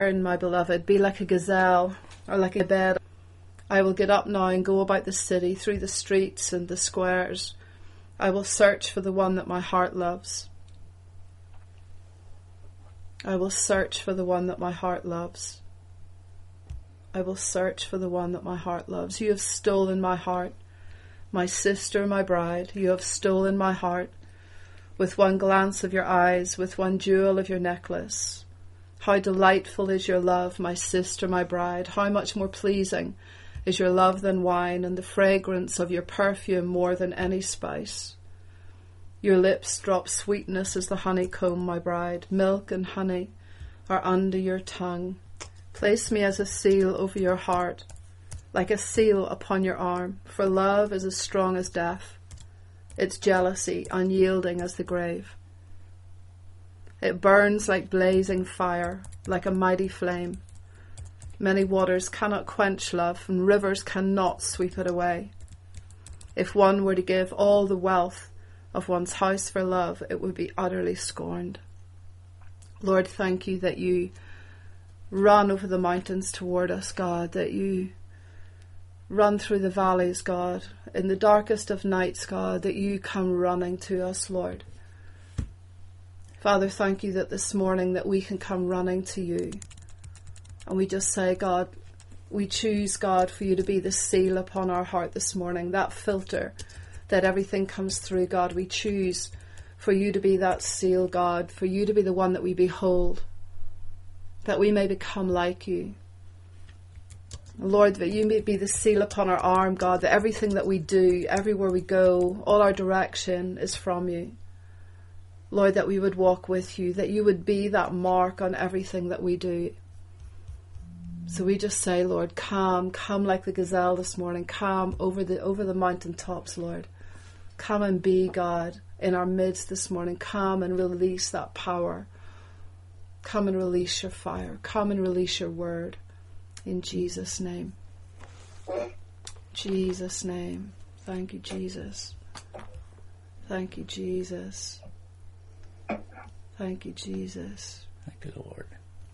My beloved, be like a gazelle or like a bed. I will get up now and go about the city, through the streets and the squares. I will search for the one that my heart loves. I will search for the one that my heart loves. I will search for the one that my heart loves. You have stolen my heart, my sister, my bride. You have stolen my heart with one glance of your eyes, with one jewel of your necklace. How delightful is your love, my sister, my bride. How much more pleasing is your love than wine, and the fragrance of your perfume more than any spice. Your lips drop sweetness as the honeycomb, my bride. Milk and honey are under your tongue. Place me as a seal over your heart, like a seal upon your arm, for love is as strong as death, its jealousy unyielding as the grave. It burns like blazing fire, like a mighty flame. Many waters cannot quench love, and rivers cannot sweep it away. If one were to give all the wealth of one's house for love, it would be utterly scorned. Lord, thank you that you run over the mountains toward us, God, that you run through the valleys, God, in the darkest of nights, God, that you come running to us, Lord. Father, thank you that this morning that we can come running to you. And we just say, God, we choose, God, for you to be the seal upon our heart this morning, that filter that everything comes through, God. We choose for you to be that seal, God, for you to be the one that we behold, that we may become like you. Lord, that you may be the seal upon our arm, God, that everything that we do, everywhere we go, all our direction is from you. Lord, that we would walk with you, that you would be that mark on everything that we do. So we just say, Lord, come like the gazelle this morning. Come over the mountaintops, Lord. Come and be, God, in our midst this morning. Come and release that power. Come and release your fire. Come and release your word. In Jesus' name. Jesus' name. Thank you, Jesus. Thank you, Jesus. Thank you, Jesus. Thank you, Lord.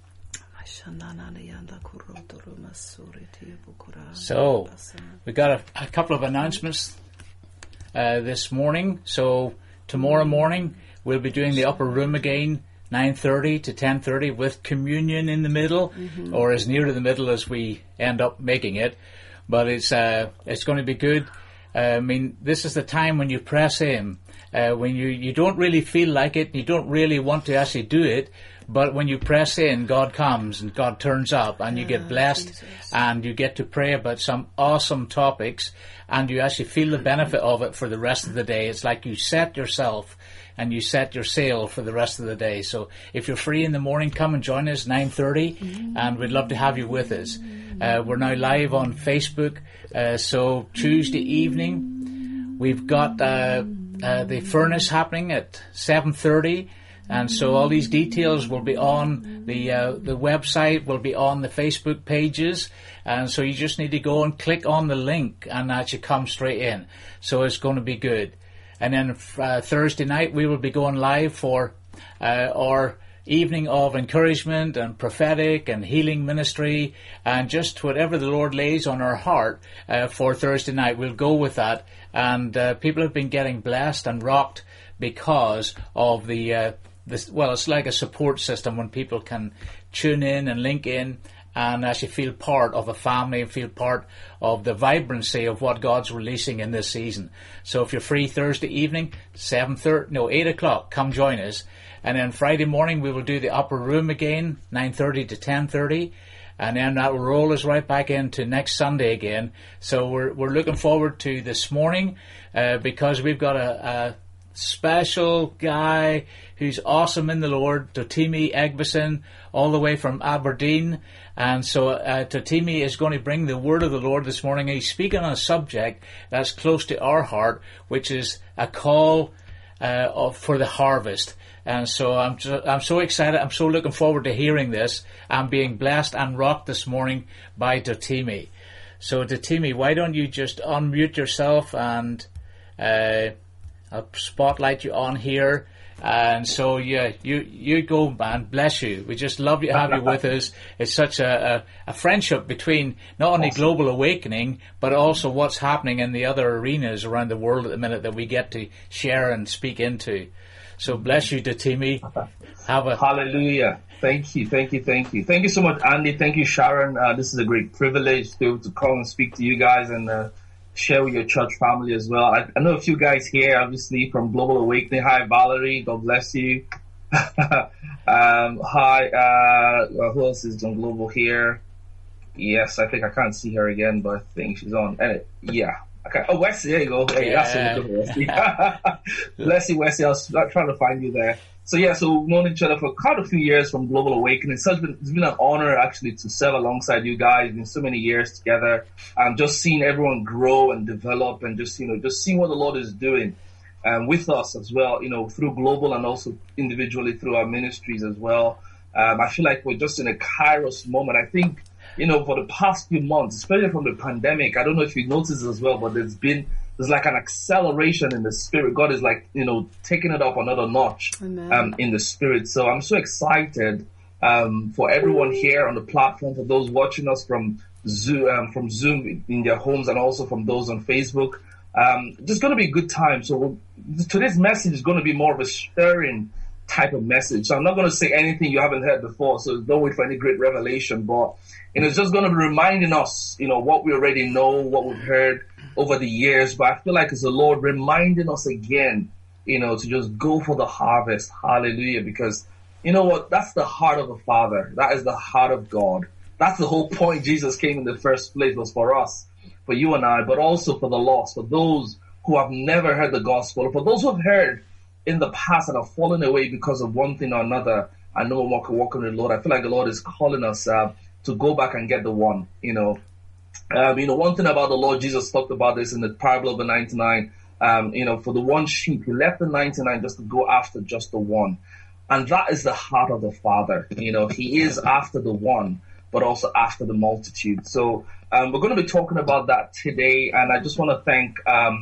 So, we got a couple of announcements this morning. So, tomorrow morning, we'll be doing the upper room again, 9:30 to 10:30, with communion in the middle, or as near to the middle as we end up making it. But it's going to be good. I mean, this is the time when you press in, when you don't really feel like it, you don't really want to actually do it, but when you press in, God comes and God turns up, and you get blessed, Jesus. And you get to pray about some awesome topics, and you actually feel the benefit of it for the rest of the day. It's like you set yourself and you set your sail for the rest of the day. So if you're free in the morning, come and join us 9:30, and we'd love to have you with us. We're now live on Facebook, so Tuesday evening we've got the furnace happening at 7:30, and so all these details will be on the website, will be on the Facebook pages, and so you just need to go and click on the link and actually come straight in. So it's going to be good. And then Thursday night we will be going live for our evening of encouragement and prophetic and healing ministry, and just whatever the Lord lays on our heart for Thursday night, we'll go with that. And people have been getting blessed and rocked because of it's like a support system when people can tune in and link in and actually feel part of a family and feel part of the vibrancy of what God's releasing in this season. So if you're free Thursday evening, 8 o'clock, come join us. And then Friday morning we will do the upper room again, 9:30 to 10:30. And then that will roll us right back into next Sunday again. So we're looking forward to this morning because we've got a special guy who's awesome in the Lord, Totimi Egbeson, all the way from Aberdeen. And so Totimi is going to bring the word of the Lord this morning. He's speaking on a subject that's close to our heart, which is a call for the harvest. And so I'm so excited. I'm so looking forward to hearing this. I'm being blessed and rocked this morning by Totimi. So Totimi, why don't you just unmute yourself, and I'll spotlight you on here. And so, yeah, you go, man. Bless you. We just love you, have you with us. It's such a friendship between not only Global Awakening, but also what's happening in the other arenas around the world at the minute that we get to share and speak into. So bless you, Dotimi. Hallelujah. Thank you. Thank you so much, Andy. Thank you, Sharon. This is a great privilege to come and speak to you guys and share with your church family as well. I know a few guys here, obviously, from Global Awakening. Hi, Valerie. God bless you. Hi, who else is on Global here? Yes, I think I can't see her again, but I think she's on. Yeah. Okay. Oh, Wesley, there you go. Hey, that's so good, Wesley. Bless you, Wesley. I was trying to find you there. So yeah, so we've known each other for quite a few years from Global Awakening. It's been an honor actually to serve alongside you guys in so many years together. Just seeing everyone grow and develop, and just seeing what the Lord is doing with us as well. Through Global and also individually through our ministries as well. I feel like we're just in a Kairos moment. I think for the past few months, especially from the pandemic, I don't know if you noticed as well, but there's like an acceleration in the spirit. God is like, taking it up another notch in the spirit. So I'm so excited for everyone here on the platform, for those watching us from Zoom in their homes, and also from those on Facebook. Just going to be a good time. So today's message is going to be more of a stirring type of message. So I'm not going to say anything you haven't heard before, so don't wait for any great revelation. But it's just going to be reminding us, what we already know, what we've heard over the years. But I feel like it's the Lord reminding us again, to just go for the harvest. Hallelujah. Because you know what? That's the heart of the Father. That is the heart of God. That's the whole point Jesus came in the first place, was for us, for you and I, but also for the lost, for those who have never heard the gospel, for those who have heard in the past and have fallen away because of one thing or another, and no more can walk with the Lord. I feel like the Lord is calling us to go back and get the one. One thing about the Lord, Jesus talked about this in the parable of the 99. For the one sheep, he left the 99 just to go after just the one. And that is the heart of the Father. He is after the one, but also after the multitude. So we're going to be talking about that today. And I just want to thank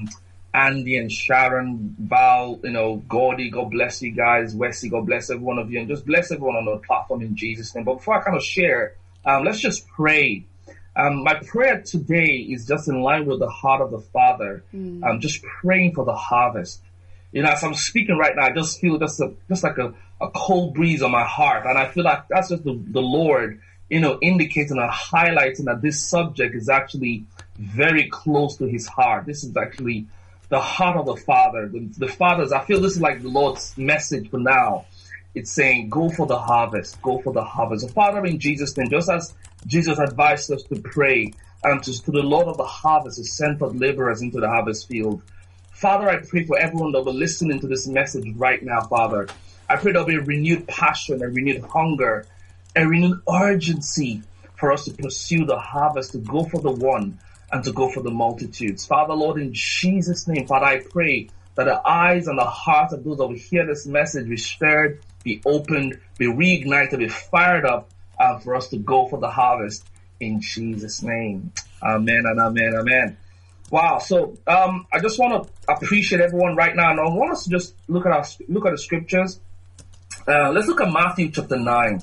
Andy and Sharon, Val, Gordy, God bless you guys. Wesley, God bless every one of you. And just bless everyone on the platform in Jesus' name. But before I kind of share, let's just pray. My prayer today is just in line with the heart of the Father. I'm just praying for the harvest. As I'm speaking right now, I just feel just like a cold breeze on my heart. And I feel like that's just the Lord, indicating and highlighting that this subject is actually very close to his heart. This is actually the heart of the Father. The Father's, I feel this is like the Lord's message for now. It's saying, go for the harvest, go for the harvest. So Father, in Jesus' name, just as Jesus advised us to pray and to the Lord of the harvest to send forth laborers into the harvest field. Father, I pray for everyone that will be listening to this message right now, Father. I pray there'll be a renewed passion, a renewed hunger, a renewed urgency for us to pursue the harvest, to go for the one and to go for the multitudes. Father, Lord, in Jesus' name, Father, I pray that the eyes and the hearts of those that will hear this message be stirred, be opened, be reignited, be fired up for us to go for the harvest in Jesus' name. Amen and amen, amen. Wow. So I just want to appreciate everyone right now. And I want us to just look at the scriptures. Let's look at Matthew chapter 9.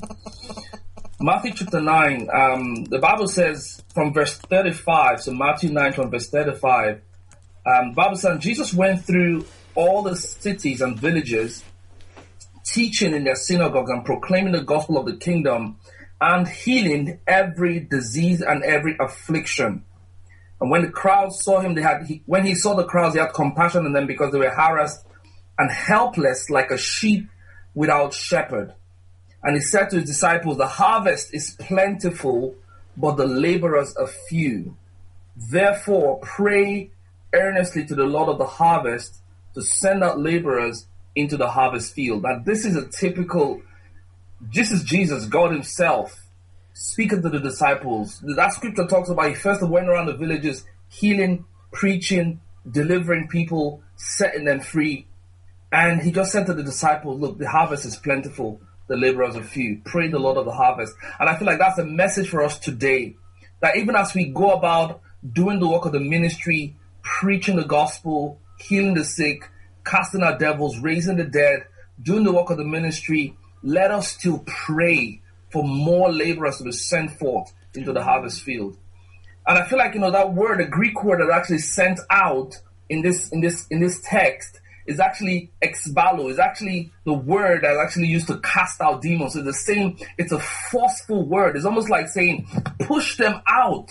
Matthew chapter 9, the Bible says from verse 35, so Matthew 9 from verse 35, the Bible says, Jesus went through all the cities and villages, teaching in their synagogues and proclaiming the gospel of the kingdom and healing every disease and every affliction. And when the crowd saw him, when he saw the crowds, he had compassion on them because they were harassed and helpless like a sheep without shepherd. And he said to his disciples, the harvest is plentiful, but the laborers are few. Therefore, pray earnestly to the Lord of the harvest to send out laborers into the harvest field. Now, this is Jesus, God himself, speaking to the disciples. That scripture talks about he first went around the villages, healing, preaching, delivering people, setting them free. And he just said to the disciples, look, the harvest is plentiful, the laborers are few. Pray the Lord of the harvest. And I feel like that's a message for us today, that even as we go about doing the work of the ministry, preaching the gospel, healing the sick, casting out devils, raising the dead, doing the work of the ministry, let us still pray for more laborers to be sent forth into the harvest field. And I feel like, that word, the Greek word that actually sent out in this text is actually exballo. Is actually the word that's actually used to cast out demons. So it's a forceful word. It's almost like saying, push them out,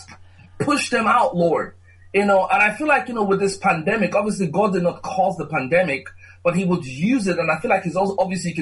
Lord. And I feel like, with this pandemic, obviously God did not cause the pandemic, but he would use it. And I feel like he's obviously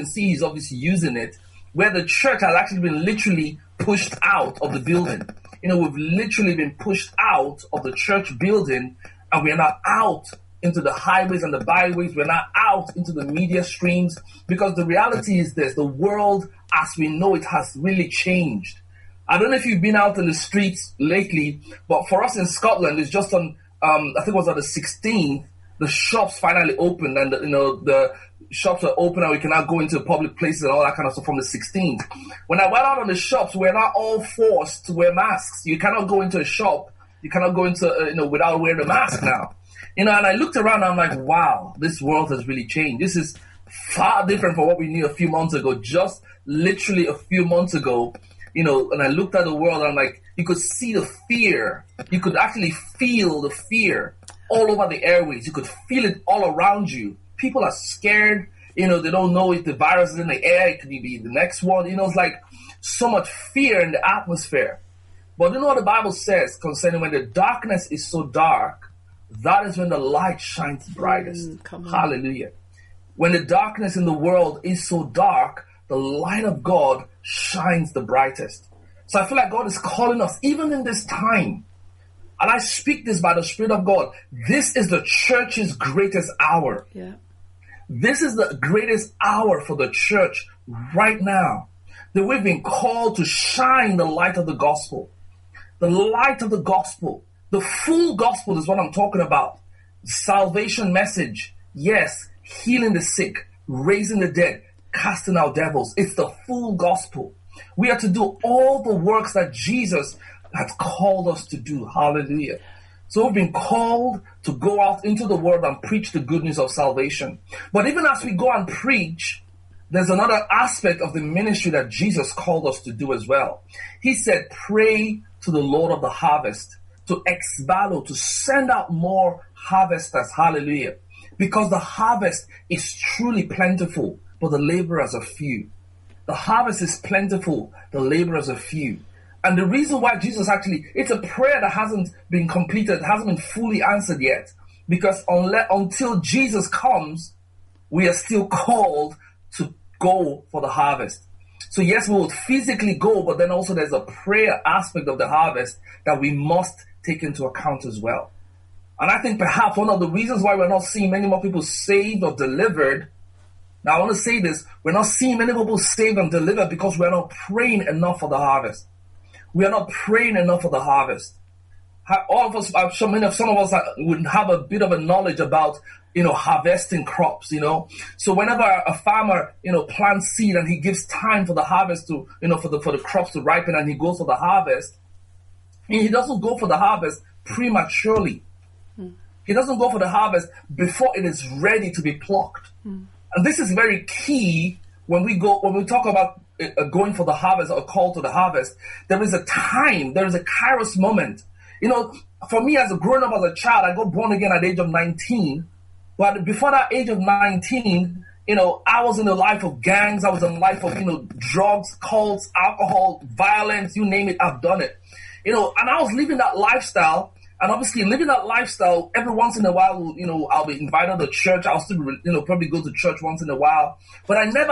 using it, where the church has actually been literally pushed out of the building. We've literally been pushed out of the church building, and we're not out into the highways and the byways. We're not out into the media streams, because the reality is this: the world as we know it has really changed. I don't know if you've been out in the streets lately, but for us in Scotland, it's just on, I think it was on the 16th, the shops finally opened, and the shops are open, and we can now go into public places and all that kind of stuff from the 16th. When I went out on the shops, we're not all forced to wear masks. You cannot go into a shop. You cannot go into, without wearing a mask now. And I looked around, and I'm like, wow, this world has really changed. This is far different from what we knew a few months ago. Just literally a few months ago, and I looked at the world, and I'm like, you could see the fear. You could actually feel the fear all over the airways. You could feel it all around you. People are scared. They don't know if the virus is in the air. It could be the next one. It's like so much fear in the atmosphere. But you know what the Bible says concerning when the darkness is so dark, that is when the light shines brightest. Hallelujah. When the darkness in the world is so dark, the light of God shines the brightest. So I feel like God is calling us, even in this time, and I speak this by the Spirit of God, this is the church's greatest hour. Yeah. This is the greatest hour for the church right now. That we've been called to shine the light of the gospel. The light of the gospel. The full gospel is what I'm talking about. Salvation message. Yes, healing the sick, raising the dead, casting out devils. It's the full gospel. We are to do all the works that Jesus has called us to do. Hallelujah. So we've been called to go out into the world and preach the good news of salvation. But even as we go and preach, there's another aspect of the ministry that Jesus called us to do as well. He said, pray to the Lord of the harvest, to exballo, to send out more harvesters. Hallelujah. Because the harvest is truly plentiful, but the laborers are few. The harvest is plentiful, the laborers are few. And the reason why Jesus it's a prayer that hasn't been completed, hasn't been fully answered yet. Because until Jesus comes, we are still called to go for the harvest. So yes, we will physically go, but then also there's a prayer aspect of the harvest that we must take into account as well. And I think perhaps one of the reasons why we're not seeing many more people saved or delivered. Now I want to say this, we're not seeing many people saved and delivered because we're not praying enough for the harvest. We are not praying enough for the harvest. All of us, I'm sure some of us would have a bit of a knowledge about, harvesting crops, So whenever a farmer, plants seed and he gives time for the harvest to, for the crops to ripen, and he goes for the harvest, and he doesn't go for the harvest prematurely. He doesn't go for the harvest before it is ready to be plucked. And this is very key when we talk about going for the harvest or call to the harvest. There is a time, there is a kairos moment. For me as a grown up, as a child, I got born again at the age of 19. But before that age of 19, I was in the life of gangs. I was in the life of, drugs, cults, alcohol, violence, you name it, I've done it. And I was living that lifestyle. And obviously living that lifestyle, every once in a while, I'll be invited to church. I'll still, probably go to church once in a while. But I never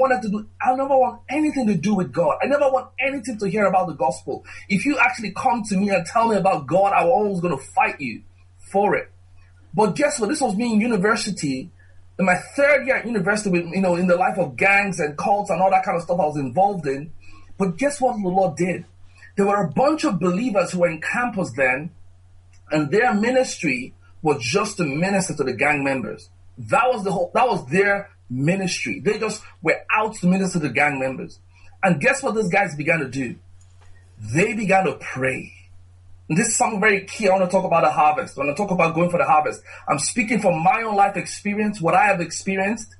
I never want anything to do with God. I never want anything to hear about the gospel. If you actually come to me and tell me about God, I'm always going to fight you for it. But guess what? This was me in university. In my third year at university, with, in the life of gangs and cults and all that kind of stuff I was involved in. But guess what the Lord did? There were a bunch of believers who were in campus then, and their ministry was just to minister to the gang members. That was their ministry. They just were out to minister to the gang members. And guess what these guys began to do? They began to pray. And this is something very key. I want to talk about the harvest. When I talk about going for the harvest, I'm speaking from my own life experience, what I have experienced.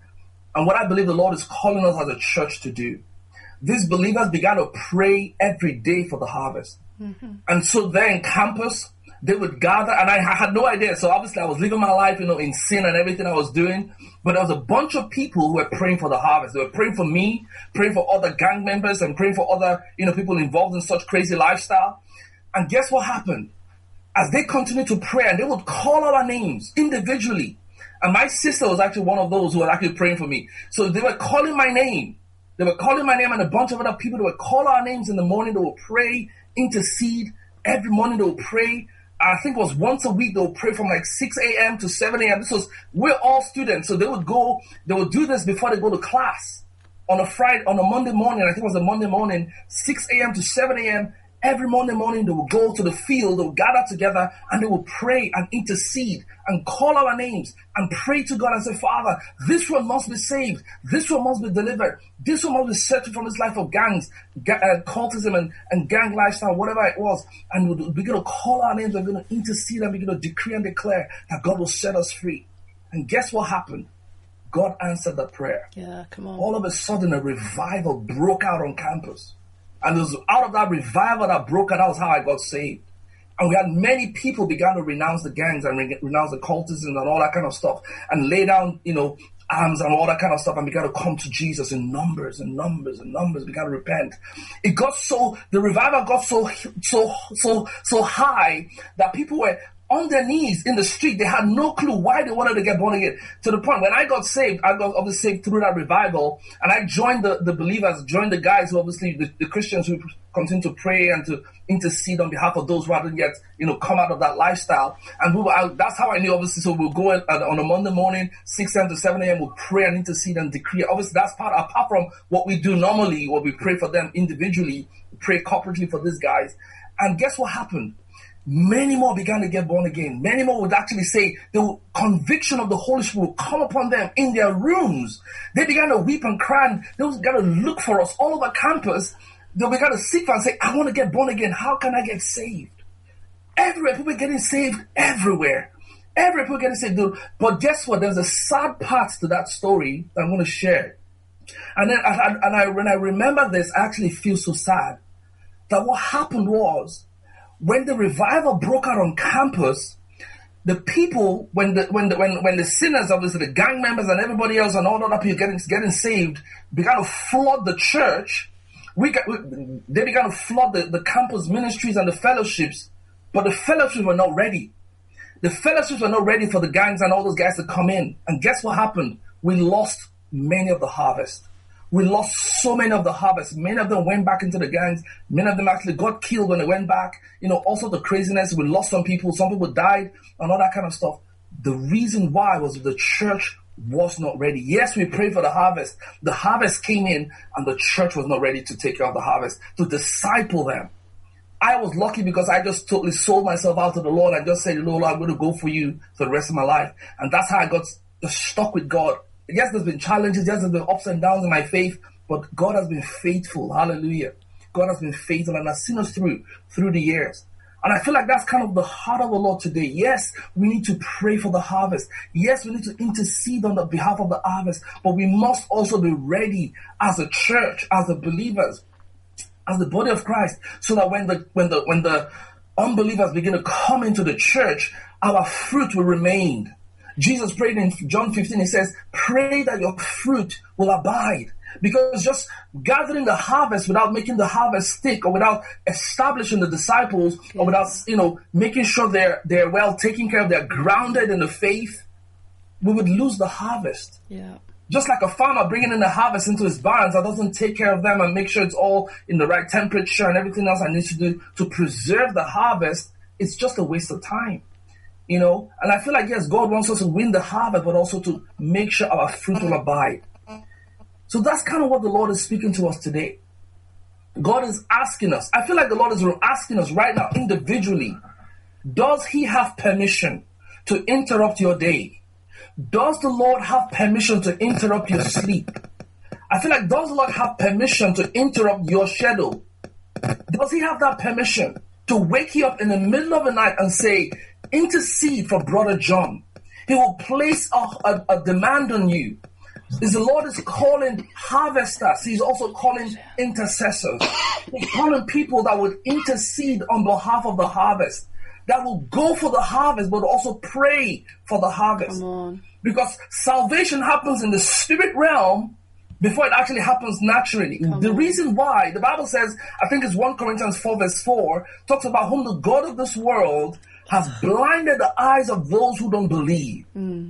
and what I believe the Lord is calling us as a church to do. These believers began to pray every day for the harvest. Mm-hmm. And so there in campus, they would gather, and I had no idea. So obviously I was living my life, in sin and everything I was doing. But there was a bunch of people who were praying for the harvest. They were praying for me, praying for other gang members, and praying for other, people involved in such crazy lifestyle. And guess what happened? As they continued to pray, and they would call our names individually. And my sister was actually one of those who was actually praying for me. So they were calling my name. They were calling my name, and a bunch of other people, they would call our names in the morning. They would pray, intercede. Every morning they would pray. I think it was once a week. They would pray from like 6 a.m. to 7 a.m. We're all students. So they would do this before they go to class on a Monday morning. I think it was a Monday morning, 6 a.m. to 7 a.m. Every Monday morning, they would go to the field, they would gather together, and they would pray and intercede and call our names and pray to God and say, Father, this one must be saved. This one must be delivered. This one must be set from this life of gangs, cultism and gang lifestyle, whatever it was. And we would begin to call our names, we're going to intercede and begin to decree and declare that God will set us free. And guess what happened? God answered that prayer. Yeah, come on. All of a sudden, a revival broke out on campus. And it was out of that revival that broke out, that was how I got saved. And we had many people began to renounce the gangs and renounce the cultism and all that kind of stuff, and lay down, arms and all that kind of stuff, and began to come to Jesus in numbers and numbers and numbers, began to repent. The revival got so high that people were on their knees in the street. They had no clue why they wanted to get born again. To the point when I got saved, I got obviously saved through that revival, and I joined the believers, joined the guys who obviously the Christians who continue to pray and to intercede on behalf of those who hadn't yet come out of that lifestyle. And that's how I knew, obviously. So we'll go on a Monday morning, 6 a.m. to 7 a.m. we'll pray and intercede and decree. Obviously that's apart from what we do normally, where we pray for them individually, pray corporately for these guys. And guess what happened? Many more began to get born again. Many more would actually say the conviction of the Holy Spirit will come upon them in their rooms. They began to weep and cry, and they began to look for us all over campus. They began to seek for and say, I want to get born again. How can I get saved? Everywhere, people getting saved everywhere. Everywhere, people getting saved. But guess what? There's a sad part to that story that I'm going to share. And then, when I remember this, I actually feel so sad. That what happened was, when the revival broke out on campus, the people, when the sinners, obviously the gang members and everybody else and all other people getting saved, began to flood the church, they began to flood the campus ministries and the fellowships, but the fellowships were not ready. The fellowships were not ready for the gangs and all those guys to come in. And guess what happened? We lost many of the harvest. We lost so many of the harvest. Many of them went back into the gangs. Many of them actually got killed when they went back. Also the craziness. We lost some people. Some people died and all that kind of stuff. The reason why was the church was not ready. Yes, we prayed for the harvest. The harvest came in and the church was not ready to take care of the harvest, to disciple them. I was lucky because I just totally sold myself out to the Lord. I just said, Lord, I'm going to go for you for the rest of my life. And that's how I got stuck with God. Yes, there's been challenges. Yes, there's been ups and downs in my faith, but God has been faithful. Hallelujah. God has been faithful and has seen us through the years. And I feel like that's kind of the heart of the Lord today. Yes, we need to pray for the harvest. Yes, we need to intercede on the behalf of the harvest, but we must also be ready as a church, as the believers, as the body of Christ, so that when the unbelievers begin to come into the church, our fruit will remain. Jesus prayed in John 15, he says, pray that your fruit will abide. Because just gathering the harvest without making the harvest stick, or without establishing the disciples, or without, making sure they're well taken care of, they're grounded in the faith, we would lose the harvest. Yeah. Just like a farmer bringing in the harvest into his barns that doesn't take care of them and make sure it's all in the right temperature and everything else I need to do to preserve the harvest, it's just a waste of time. And I feel like, yes, God wants us to win the harvest, but also to make sure our fruit will abide. So that's kind of what the Lord is speaking to us today. God is asking us. I feel like the Lord is asking us right now individually, does he have permission to interrupt your day? Does the Lord have permission to interrupt your sleep? I feel like, does the Lord have permission to interrupt your schedule? Does he have that permission to wake you up in the middle of the night and say, intercede for Brother John? He will place a demand on you. is the Lord is calling harvesters. He's also calling intercessors. He's calling people that would intercede on behalf of the harvest, that will go for the harvest, but also pray for the harvest. Come on. Because salvation happens in the spirit realm before it actually happens naturally. The reason why, the Bible says, I think it's 1 Corinthians 4 verse 4, talks about whom the God of this world has blinded the eyes of those who don't believe,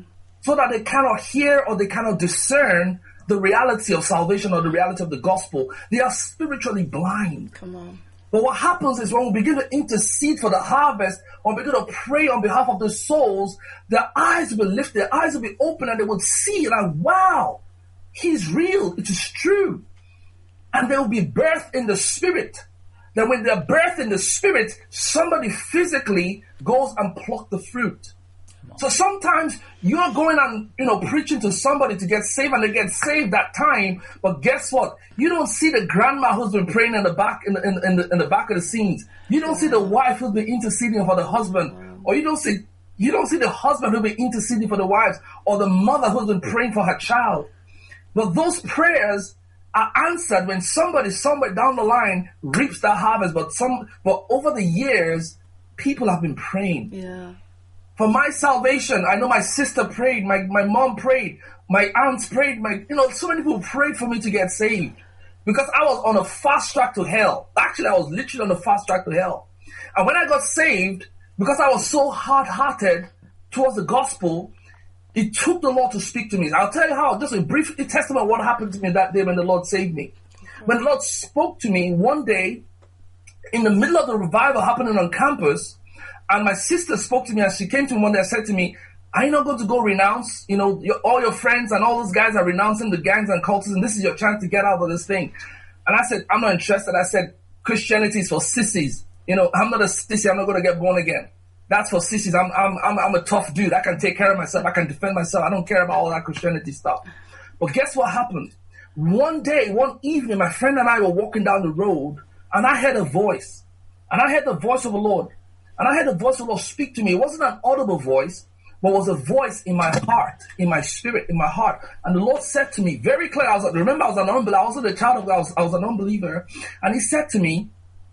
so that they cannot hear or they cannot discern the reality of salvation or the reality of the gospel. They are spiritually blind. Come on. But what happens is when we begin to intercede for the harvest, when we begin to pray on behalf of the souls, their eyes will lift, their eyes will be open, and they will see, like, wow, he's real, it is true. And they will be birthed in the spirit. Then when they're birthed in the spirit, somebody physically goes and plucks the fruit. So sometimes you're going and, preaching to somebody to get saved, and they get saved that time. But guess what? You don't see the grandma who's been praying in the back, in the back of the scenes. You don't see the wife who's been interceding for the husband, or you don't see the husband who's been interceding for the wives, or the mother who's been praying for her child. But those prayers are answered when somebody somewhere down the line reaps that harvest. But over the years, people have been praying. Yeah. For my salvation, I know my sister prayed, my mom prayed, my aunts prayed, so many people prayed for me to get saved. Because I was on a fast track to hell. Actually, I was literally on a fast track to hell. And when I got saved, because I was so hard-hearted towards the gospel, it took the Lord to speak to me. I'll tell you how, just a brief testimony of what happened to me that day when the Lord saved me. When the Lord spoke to me one day, in the middle of the revival happening on campus, and my sister spoke to me, and she came to me one day and said to me, are you not going to go renounce? All your friends and all those guys are renouncing the gangs and cults, and this is your chance to get out of this thing. And I said, I'm not interested. I said, Christianity is for sissies. I'm not a sissy. I'm not going to get born again. That's for sissies. I'm a tough dude. I can take care of myself. I can defend myself. I don't care about all that Christianity stuff. But guess what happened? One evening, my friend and I were walking down the road, and I heard a voice. And I heard the voice of the Lord. And I heard the voice of the Lord speak to me. It wasn't an audible voice, but it was a voice in my heart, in my spirit, in my heart. And the Lord said to me very clear, I was an unbeliever. I wasn't a child of God. I was an unbeliever. And he said to me,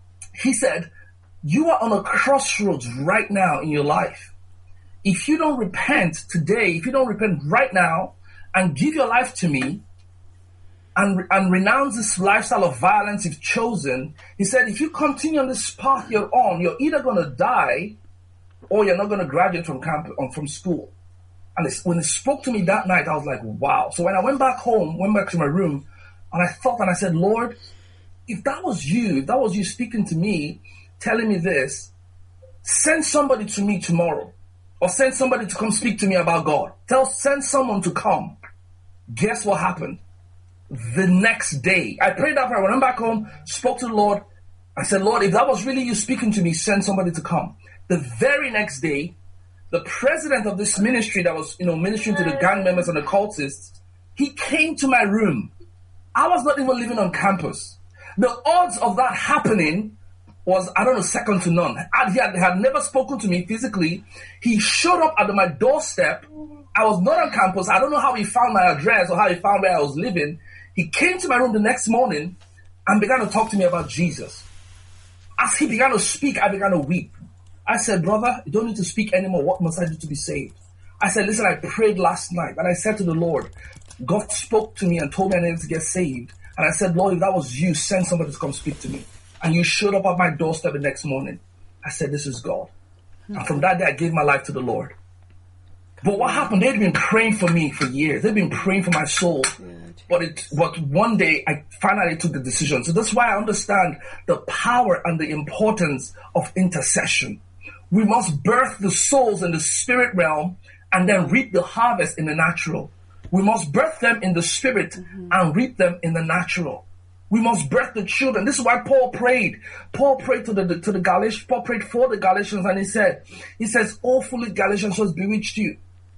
you are on a crossroads right now in your life. If you don't repent today, if you don't repent right now and give your life to me and renounce this lifestyle of violence you've chosen, he said, if you continue on this path you're on, you're either going to die or you're not going to graduate from campus or from school. And when he spoke to me that night, I was like, wow. So when I went back to my room, and I thought and I said, Lord, if that was you speaking to me, telling me this, send somebody to me tomorrow, or send somebody to come speak to me about God. Send someone to come. Guess what happened? The next day, I prayed that prayer. When I went back home, spoke to the Lord. I said, Lord, if that was really you speaking to me, send somebody to come. The very next day, the president of this ministry that was, ministering to the gang members and the cultists, he came to my room. I was not even living on campus. The odds of that happening was, second to none. He had never spoken to me physically. He showed up at my doorstep. I was not on campus. I don't know how he found my address or how he found where I was living. He came to my room the next morning and began to talk to me about Jesus. As he began to speak, I began to weep. I said, brother, you don't need to speak anymore. What must I do to be saved? I said, listen, I prayed last night and I said to the Lord, God spoke to me and told me I needed to get saved. And I said, Lord, if that was you, send somebody to come speak to me. And you showed up at my doorstep the next morning. I said, this is God. And from that day, I gave my life to the Lord. But what happened? They'd been praying for me for years. They'd been praying for my soul. But one day, I finally took the decision. So that's why I understand the power and the importance of intercession. We must birth the souls in the spirit realm and then reap the harvest in the natural. We must birth them in the spirit and reap them in the natural. We must birth the children. This is why Paul prayed. Paul prayed to the Galatians. Paul prayed for the Galatians, and he says, "Oh, foolish Galatians, who has bewitched you?"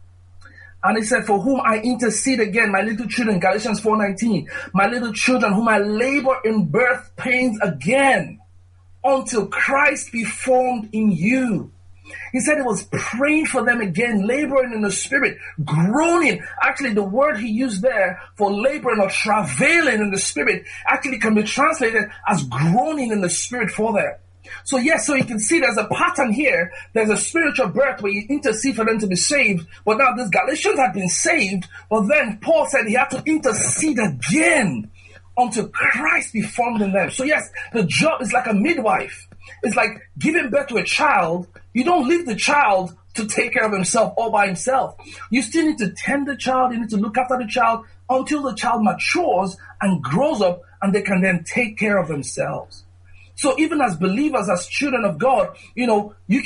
And he said, "For whom I intercede again, my little children," Galatians 4:19, "my little children, whom I labor in birth pains again, until Christ be formed in you." He said he was praying for them again, laboring in the spirit, groaning. Actually, the word he used there for laboring or travailing in the spirit actually can be translated as groaning in the spirit for them. So yes, so you can see there's a pattern here. There's a spiritual birth where you intercede for them to be saved. But now these Galatians had been saved. But then Paul said he had to intercede again until Christ be formed in them. So yes, the job is like a midwife. It's like giving birth to a child. You don't leave the child to take care of himself all by himself. You still need to tend the child. You need to look after the child until the child matures and grows up, and they can then take care of themselves. So even as believers, as children of God, we need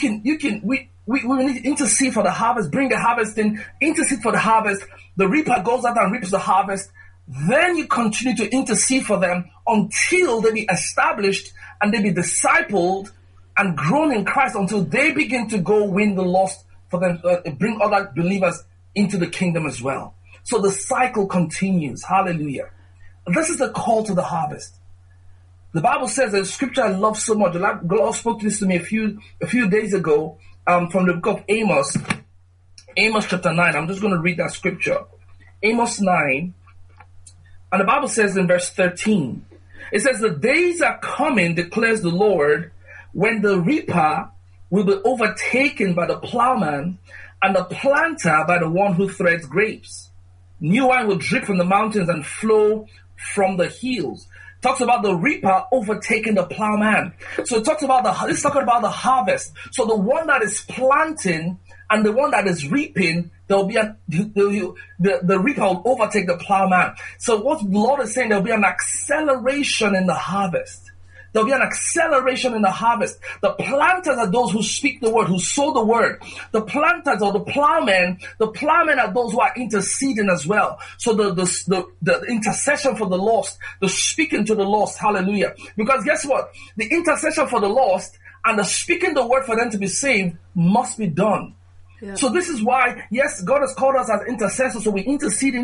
to intercede for the harvest, bring the harvest in, intercede for the harvest. The reaper goes out and reaps the harvest. Then you continue to intercede for them until they be established and they be discipled and grown in Christ, until they begin to go win the lost for them, bring other believers into the kingdom as well. So the cycle continues. Hallelujah. This is the call to the harvest. The Bible says, a scripture I love so much. God spoke this to me a few days ago from the book of Amos. Amos chapter 9. I'm just going to read that scripture. Amos 9. And the Bible says in verse 13, it says, the days are coming, declares the Lord, when the reaper will be overtaken by the plowman and the planter by the one who threads grapes. New wine will drip from the mountains and flow from the hills. Talks about the reaper overtaking the plowman. So it talks about it's talking about the harvest. So the one that is planting and the one that is reaping, the reaper will overtake the plowman. So what the Lord is saying, there'll be an acceleration in the harvest. There'll be an acceleration in the harvest. The planters are those who speak the word, who sow the word. The planters or the plowmen are those who are interceding as well. So the intercession for the lost, the speaking to the lost, hallelujah. Because guess what? The intercession for the lost and the speaking the word for them to be saved must be done. Yeah. So this is why, yes, God has called us as intercessors, so we intercede.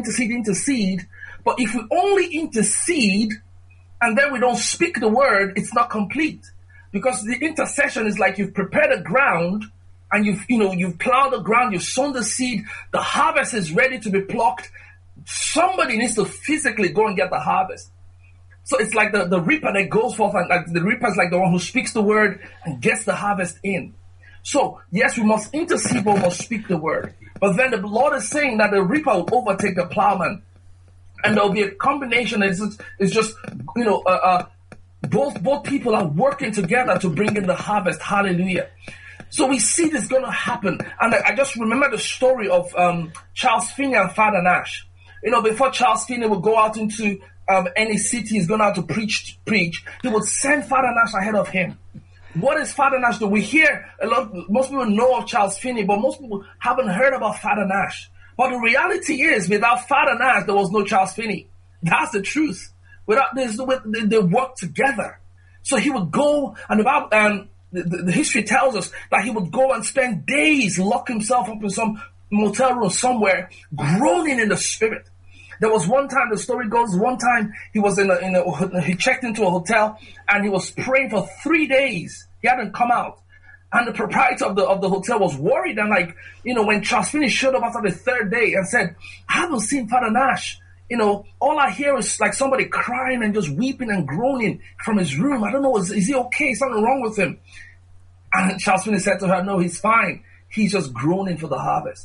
But if we only intercede and then we don't speak the word, it's not complete. Because the intercession is like you've prepared the ground and you've plowed the ground, you've sown the seed, the harvest is ready to be plucked. Somebody needs to physically go and get the harvest. So it's like the reaper that goes forth, and like the reaper is like the one who speaks the word and gets the harvest in. So yes, we must intercede, but we must speak the word. But then the Lord is saying that the reaper will overtake the plowman. And there'll be a combination. It's just both people are working together to bring in the harvest. Hallelujah. So we see this going to happen. And I just remember the story of Charles Finney and Father Nash. Before Charles Finney would go out into any city, he's going out to preach, he would send Father Nash ahead of him. What is Father Nash do? We hear most people know of Charles Finney, but most people haven't heard about Father Nash. But the reality is, without Father Nash, there was no Charles Finney. That's the truth. They worked together. So he would go, and the history tells us that he would go and spend days, lock himself up in some motel room somewhere, groaning in the spirit. There was one time, the story goes, he was he checked into a hotel and he was praying for 3 days. He hadn't come out. And the proprietor of the hotel was worried. And when Charles Finney showed up after the third day and said, I haven't seen Father Nash. All I hear is like somebody crying and just weeping and groaning from his room. I don't know, is he okay? Something wrong with him? And Charles Finney said to her, no, he's fine. He's just groaning for the harvest.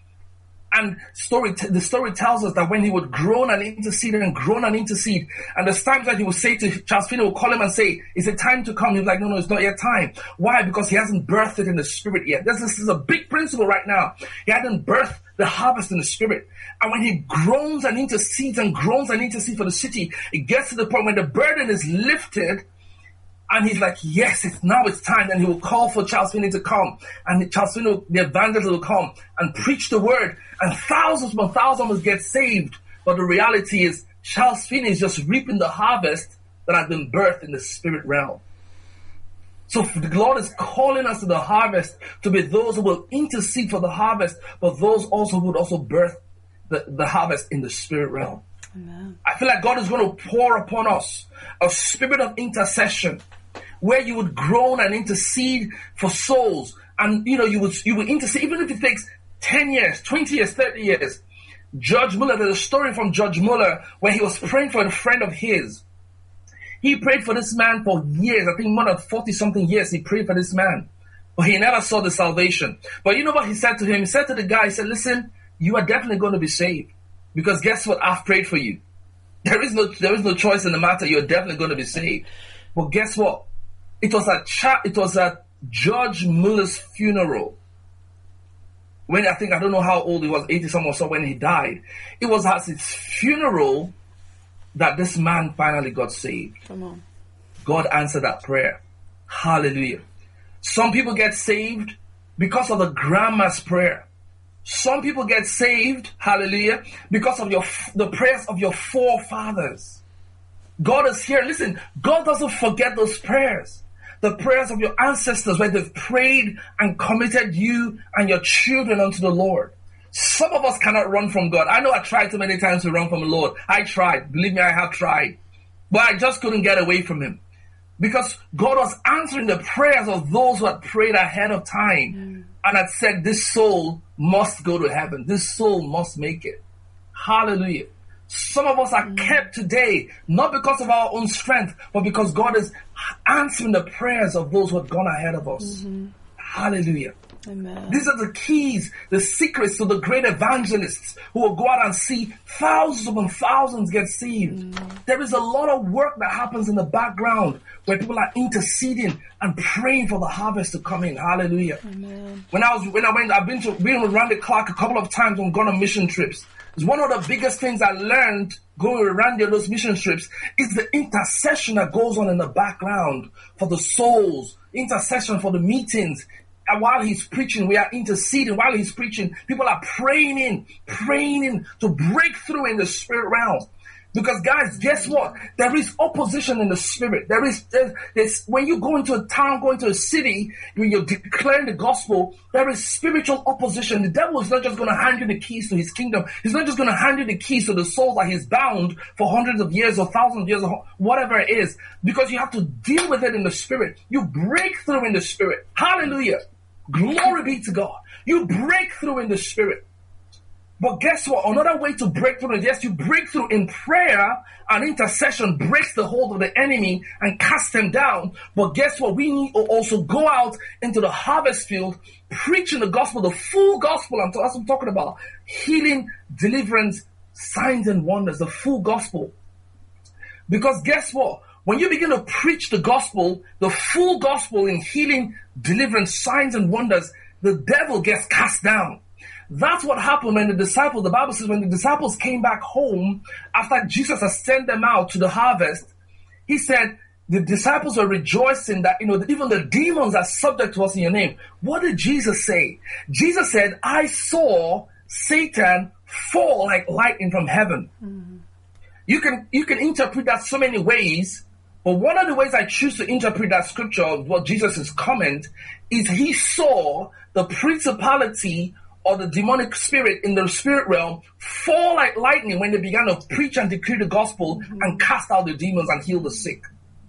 And the story tells us that when he would groan and intercede, and there's times that he would say to Charles Finney, would call him and say, is it time to come? He's like, no, it's not yet time. Why? Because he hasn't birthed it in the spirit yet. This is a big principle right now. He hadn't birthed the harvest in the spirit. And when he groans and intercedes for the city, it gets to the point when the burden is lifted, and he's like, yes, it's time. And he will call for Charles Finney to come. And Charles Finney, the evangelist, will come and preach the word. And thousands upon thousands will get saved. But the reality is, Charles Finney is just reaping the harvest that has been birthed in the spirit realm. So the Lord is calling us to the harvest to be those who will intercede for the harvest, but those also who would also birth the harvest in the spirit realm. Amen. I feel like God is going to pour upon us a spirit of intercession, where you would groan and intercede for souls And, you would intercede, even if it takes 10 years, 20 years, 30 years. Judge Muller, there's a story from Judge Muller where he was praying for a friend of his. He prayed for this man for years. I think more than 40-something years he prayed for this man. But he never saw the salvation. But you know what he said to him? He said to the guy, he said, listen, you are definitely going to be saved. Because guess what? I've prayed for you. There is no choice in the matter. You're definitely going to be saved. But guess what? It was at Judge Muller's funeral. When I don't know how old he was, 80-something or so when he died. It was at his funeral that this man finally got saved. Come on. God answered that prayer. Hallelujah. Some people get saved because of the grandma's prayer. Some people get saved, hallelujah, because of the prayers of your forefathers. God is here. Listen, God doesn't forget those prayers. The prayers of your ancestors where they've prayed and committed you and your children unto the Lord. Some of us cannot run from God. I know I tried too many times to run from the Lord. I tried. Believe me, I have tried. But I just couldn't get away from him. Because God was answering the prayers of those who had prayed ahead of time and had said, this soul must go to heaven. This soul must make it. Hallelujah. Some of us are kept today, not because of our own strength, but because God is answering the prayers of those who have gone ahead of us. Hallelujah. Amen. These are the keys, the secrets to the great evangelists who will go out and see thousands upon thousands get saved. There is a lot of work that happens in the background where people are interceding and praying for the harvest to come in. Hallelujah. Amen. I've been around the clock a couple of times and gone on mission trips. It's one of the biggest things I learned going around those mission trips is the intercession that goes on in the background for the souls, intercession for the meetings. And while he's preaching, we are interceding. While he's preaching, people are praying in to break through in the spirit realm. Because guys, guess what? There is opposition in the spirit. There's when you go into a town, go into a city, when you're declaring the gospel, there is spiritual opposition. The devil is not just going to hand you the keys to his kingdom. He's not just going to hand you the keys to the souls that he's bound for hundreds of years or thousands of years or whatever it is. Because you have to deal with it in the spirit. You break through in the spirit. Hallelujah. Glory be to God. You break through in the spirit. But guess what? Another way to break through is, yes, you break through in prayer and intercession breaks the hold of the enemy and cast them down. But guess what? We need to also go out into the harvest field, preaching the gospel, the full gospel. That's what I'm talking about. Healing, deliverance, signs and wonders, the full gospel. Because guess what? When you begin to preach the gospel, the full gospel in healing, deliverance, signs and wonders, the devil gets cast down. That's what happened when the Bible says when the disciples came back home after Jesus had sent them out to the harvest, he said the disciples were rejoicing that, even the demons are subject to us in your name. What did Jesus say? Jesus said, I saw Satan fall like lightning from heaven. Mm-hmm. You can interpret that so many ways, but one of the ways I choose to interpret that scripture, what Jesus' comment, is he saw the principality or the demonic spirit in the spirit realm fall like lightning when they began to preach and decree the gospel and cast out the demons and heal the sick.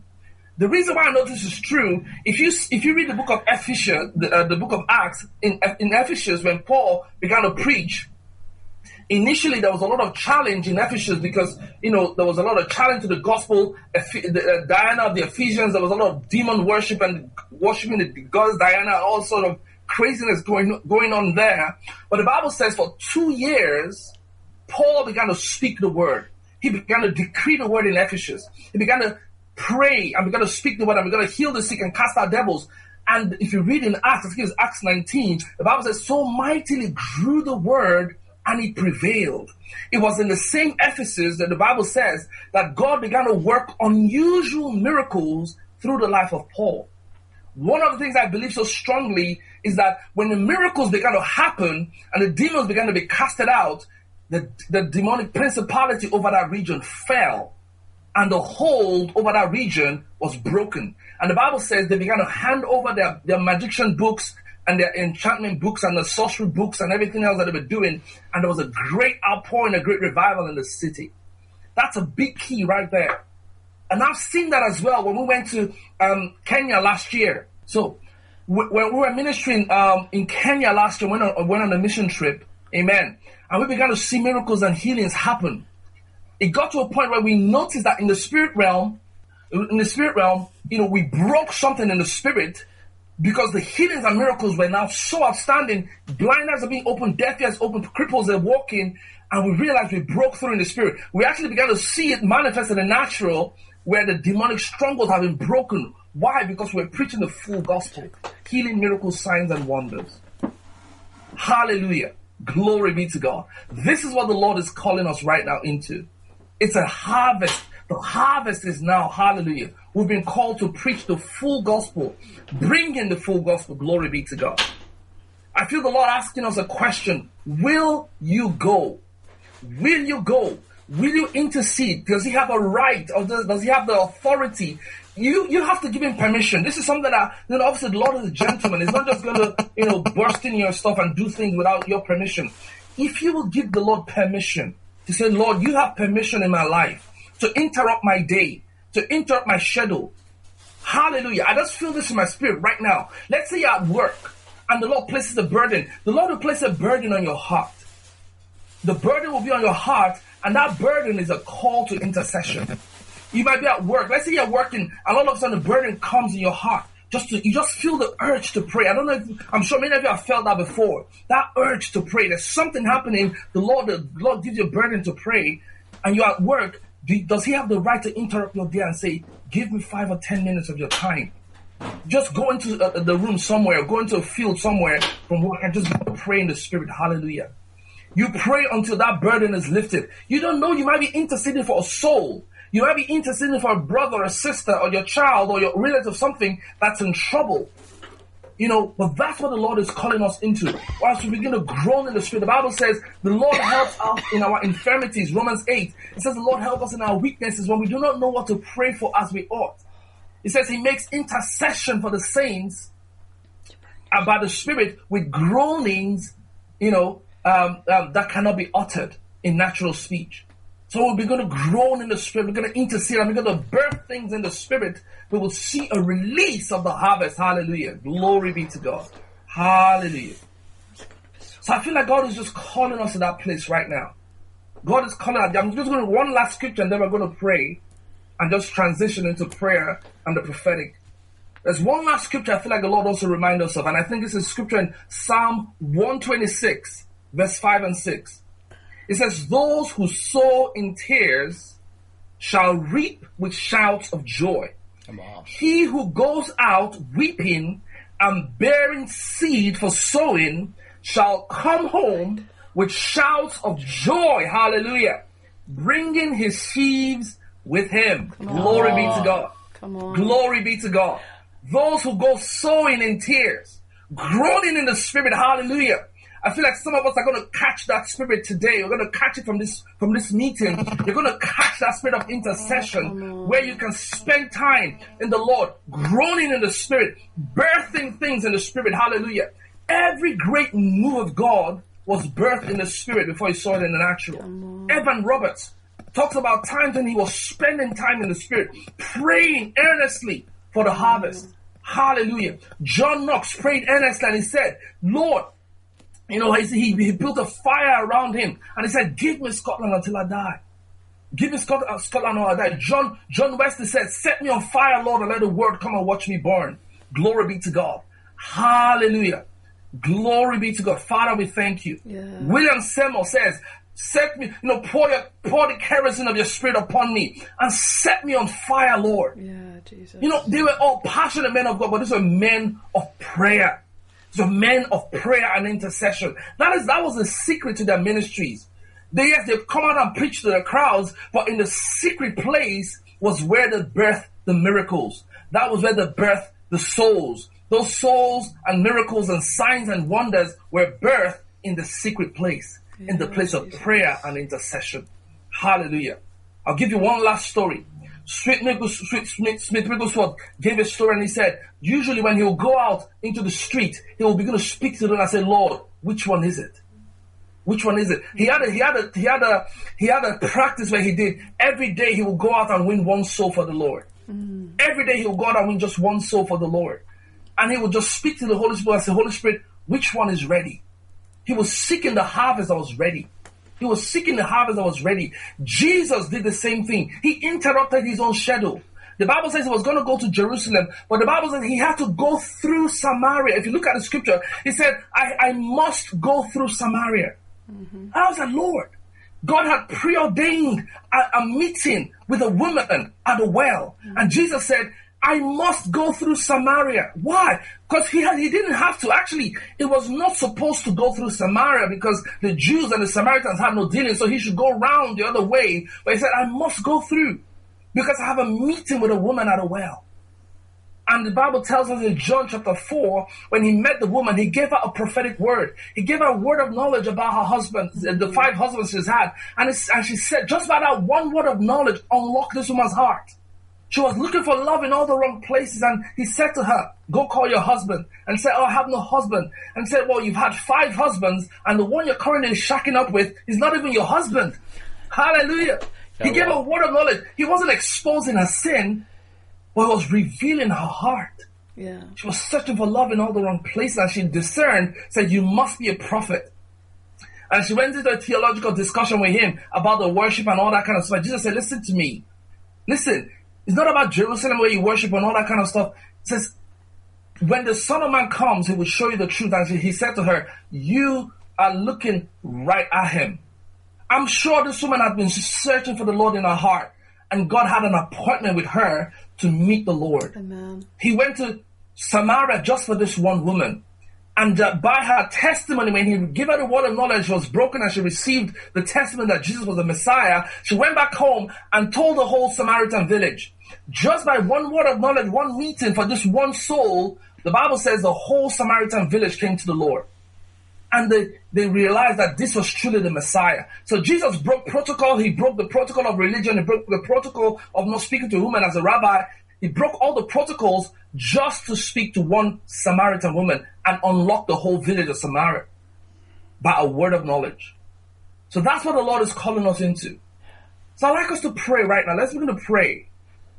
The reason why I know this is true, if you read the book of Ephesians, the book of Acts, in Ephesians, when Paul began to preach, initially there was a lot of challenge in Ephesians because, there was a lot of challenge to the gospel. Diana of the Ephesians, there was a lot of demon worship and worshiping the goddess Diana, all sort of craziness going on there. But the Bible says for 2 years, Paul began to speak the word. He began to decree the word in Ephesus. He began to pray and began to speak the word and began to heal the sick and cast out devils. And if you read in Acts, I think it's Acts 19, the Bible says, so mightily grew the word and it prevailed. It was in the same Ephesus that the Bible says that God began to work unusual miracles through the life of Paul. One of the things I believe so strongly is that when the miracles began to happen and the demons began to be casted out, the demonic principality over that region fell and the hold over that region was broken. And the Bible says they began to hand over their magician books and their enchantment books and the sorcery books and everything else that they were doing. And there was a great outpouring, a great revival in the city. That's a big key right there. And I've seen that as well when we went to Kenya last year. So when we were ministering in Kenya last year, went on a mission trip, amen, and we began to see miracles and healings happen. It got to a point where we noticed that in the spirit realm, we broke something in the spirit, because the healings and miracles were now so outstanding. Blind eyes are being opened, deaf ears opened, cripples are walking, and we realized we broke through in the spirit. We actually began to see it manifest in the natural, where the demonic strongholds have been broken. Why? Because we're preaching the full gospel. Healing, miracles, signs, and wonders. Hallelujah. Glory be to God. This is what the Lord is calling us right now into. It's a harvest. The harvest is now. Hallelujah. We've been called to preach the full gospel. Bring in the full gospel. Glory be to God. I feel the Lord asking us a question. Will you go? Will you go? Will you intercede? Does he have a right, or does he have the authority? You have to give him permission. This is something that, obviously the Lord is a gentleman. He's not just going to, burst in your stuff and do things without your permission. If you will give the Lord permission to say, Lord, you have permission in my life to interrupt my day, to interrupt my schedule. Hallelujah. I just feel this in my spirit right now. Let's say you're at work and the Lord places a burden. The Lord will place a burden on your heart. The burden will be on your heart, and that burden is a call to intercession. You might be at work. Let's say you're working, and all of a sudden the burden comes in your heart. You just feel the urge to pray. I don't know I'm sure many of you have felt that before. That urge to pray. There's something happening. The Lord gives you a burden to pray, and you're at work. Does he have the right to interrupt your day and say, give me 5 or 10 minutes of your time? Just go into the room somewhere, go into a field somewhere from work and just pray in the spirit. Hallelujah. You pray until that burden is lifted. You don't know, you might be interceding for a soul. You might be interceding for a brother or a sister or your child or your relative, something that's in trouble. But that's what the Lord is calling us into. As we begin to groan in the spirit, the Bible says the Lord helps us in our infirmities. Romans 8, it says the Lord helps us in our weaknesses when we do not know what to pray for as we ought. It says he makes intercession for the saints by the Spirit with groanings, that cannot be uttered in natural speech. So we're going to groan in the Spirit. We're going to intercede and we're going to birth things in the Spirit. We will see a release of the harvest. Hallelujah. Glory be to God. Hallelujah. So I feel like God is just calling us to that place right now. God is calling us. I'm just going to one last scripture and then we're going to pray and just transition into prayer and the prophetic. There's one last scripture I feel like the Lord also reminds us of, and I think this is scripture in Psalm 126, verse 5 and 6. It says, those who sow in tears shall reap with shouts of joy. Come on. He who goes out weeping and bearing seed for sowing shall come home with shouts of joy. Hallelujah. Bringing his sheaves with him. Glory be to God. Come on. Glory be to God. Those who go sowing in tears, groaning in the spirit. Hallelujah. I feel like some of us are going to catch that spirit today. We're going to catch it from this meeting. You're going to catch that spirit of intercession where you can spend time in the Lord, groaning in the spirit, birthing things in the spirit. Hallelujah. Every great move of God was birthed in the spirit before he saw it in the natural. Evan Roberts talks about times when he was spending time in the spirit, praying earnestly for the harvest. Hallelujah. John Knox prayed earnestly and he said, Lord, he built a fire around him and he said, give me Scotland until I die. Give me Scotland until I die. John Wesley said, set me on fire, Lord, and let the word come and watch me burn. Glory be to God. Hallelujah. Glory be to God. Father, we thank you. Yeah. William Seymour says, set me, pour the kerosene of your spirit upon me and set me on fire, Lord. Yeah, Jesus. They were all passionate men of God, but these were men of prayer. These were men of prayer and intercession. That was the secret to their ministries. They've come out and preached to the crowds, but in the secret place was where they birthed the miracles. That was where they birthed the souls. Those souls and miracles and signs and wonders were birthed in the secret place, in the place of prayer and intercession. Hallelujah. I'll give you one last story. Smith Wigglesworth gave a story and he said, usually when he will go out into the street, he will begin to speak to them and say, Lord, which one is it? Which one is it? He had a practice where he did every day he will go out and win one soul for the Lord. Every day he will go out and win just one soul for the Lord. And he would just speak to the Holy Spirit and say, Holy Spirit, which one is ready? He was seeking the harvest that was ready. He was seeking the harvest that was ready. Jesus did the same thing. He interrupted his own schedule. The Bible says he was going to go to Jerusalem, but the Bible says he had to go through Samaria. If you look at the scripture, he said, I must go through Samaria. And I was like, Lord, God had preordained a meeting with a woman at a well. And Jesus said, I must go through Samaria. Why? Because he didn't have to. Actually, it was not supposed to go through Samaria because the Jews and the Samaritans had no dealing, so he should go round the other way. But he said, I must go through because I have a meeting with a woman at a well. And the Bible tells us in John chapter 4, when he met the woman, he gave her a prophetic word. He gave her a word of knowledge about her husband, the 5 husbands she's had. And she said, just by that one word of knowledge, unlocked this woman's heart. She was looking for love in all the wrong places, and he said to her, go call your husband. And said, oh, I have no husband. And said, well, you've had 5 husbands, and the one you're currently shacking up with is not even your husband. Hallelujah. He gave her a word of knowledge. He wasn't exposing her sin, but he was revealing her heart. Yeah. She was searching for love in all the wrong places, and she discerned, said, you must be a prophet. And she went into a theological discussion with him about the worship and all that kind of stuff. Jesus said, listen to me. Listen. It's not about Jerusalem where you worship and all that kind of stuff. It says, when the Son of Man comes, he will show you the truth. And he said to her, you are looking right at him. I'm sure this woman had been searching for the Lord in her heart. And God had an appointment with her to meet the Lord. Amen. He went to Samaria just for this one woman. And by her testimony, when he gave her the word of knowledge, she was broken and she received the testimony that Jesus was the Messiah. She went back home and told the whole Samaritan village. Just by one word of knowledge, one meeting for this one soul, the Bible says the whole Samaritan village came to the Lord. And they realized that this was truly the Messiah. So Jesus broke protocol. He broke the protocol of religion. He broke the protocol of not speaking to a woman as a rabbi. He broke all the protocols just to speak to one Samaritan woman and unlock the whole village of Samaria by a word of knowledge. So that's what the Lord is calling us into. So I'd like us to pray right now. Let's begin to pray.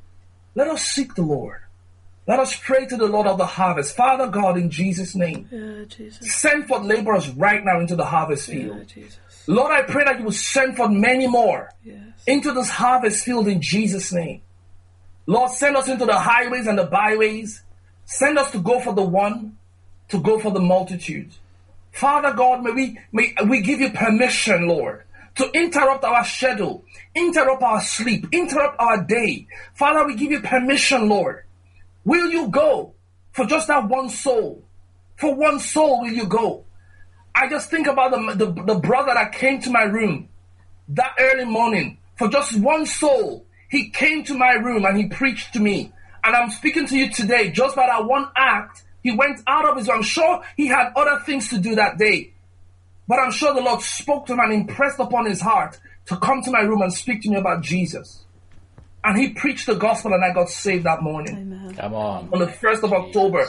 Let us seek the Lord. Let us pray to the Lord of the harvest. Father God, in Jesus' name, Jesus. Send forth laborers right now into the harvest field. Jesus. Lord, I pray that you will send forth many more into this harvest field in Jesus' name. Lord, send us into the highways and the byways. Send us to go for the one, to go for the multitude. Father God, may we give you permission, Lord, to interrupt our schedule, interrupt our sleep, interrupt our day. Father, we give you permission, Lord. Will you go for just that one soul? For one soul will you go? I just think about the brother that came to my room that early morning. For just one soul, he came to my room and he preached to me. And I'm speaking to you today, just by that one act, he went out of his way. I'm sure he had other things to do that day. But I'm sure the Lord spoke to him and impressed upon his heart to come to my room and speak to me about Jesus. And he preached the gospel and I got saved that morning. Amen. Come on. On the 1st of October,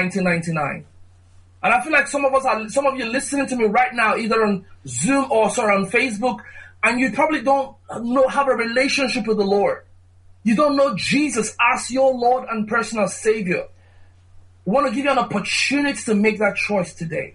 1999. And I feel like some of you listening to me right now, either on Zoom or on Facebook, and you probably don't have a relationship with the Lord. You don't know Jesus as your Lord and personal Savior. We want to give you an opportunity to make that choice today.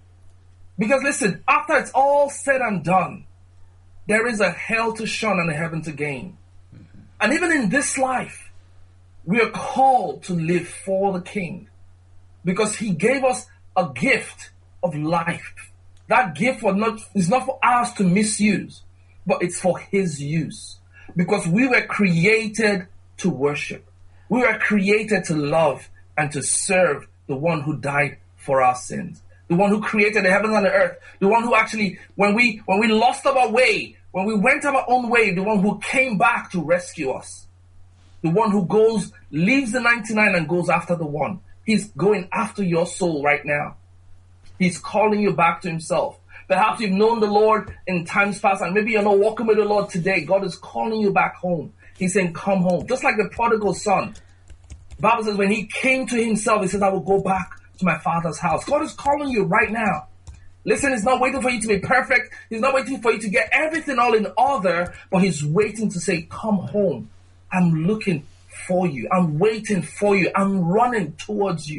Because listen, after it's all said and done, there is a hell to shun and a heaven to gain. And even in this life, we are called to live for the King. Because he gave us a gift of life. That gift is not for us to misuse, but it's for his use. Because we were created to worship. We were created to love and to serve the one who died for our sins. The one who created the heavens and the earth. The one who actually, when we lost our way, when we went our own way, the one who came back to rescue us. The one who leaves the 99 and goes after the one. He's going after your soul right now. He's calling you back to himself. Perhaps you've known the Lord in times past and maybe you're not walking with the Lord today. God is calling you back home. He's saying, come home. Just like the prodigal son. The Bible says when he came to himself, he says, I will go back to my father's house. God is calling you right now. Listen, he's not waiting for you to be perfect. He's not waiting for you to get everything all in order, but he's waiting to say, come home. I'm looking for you. I'm waiting for you. I'm running towards you.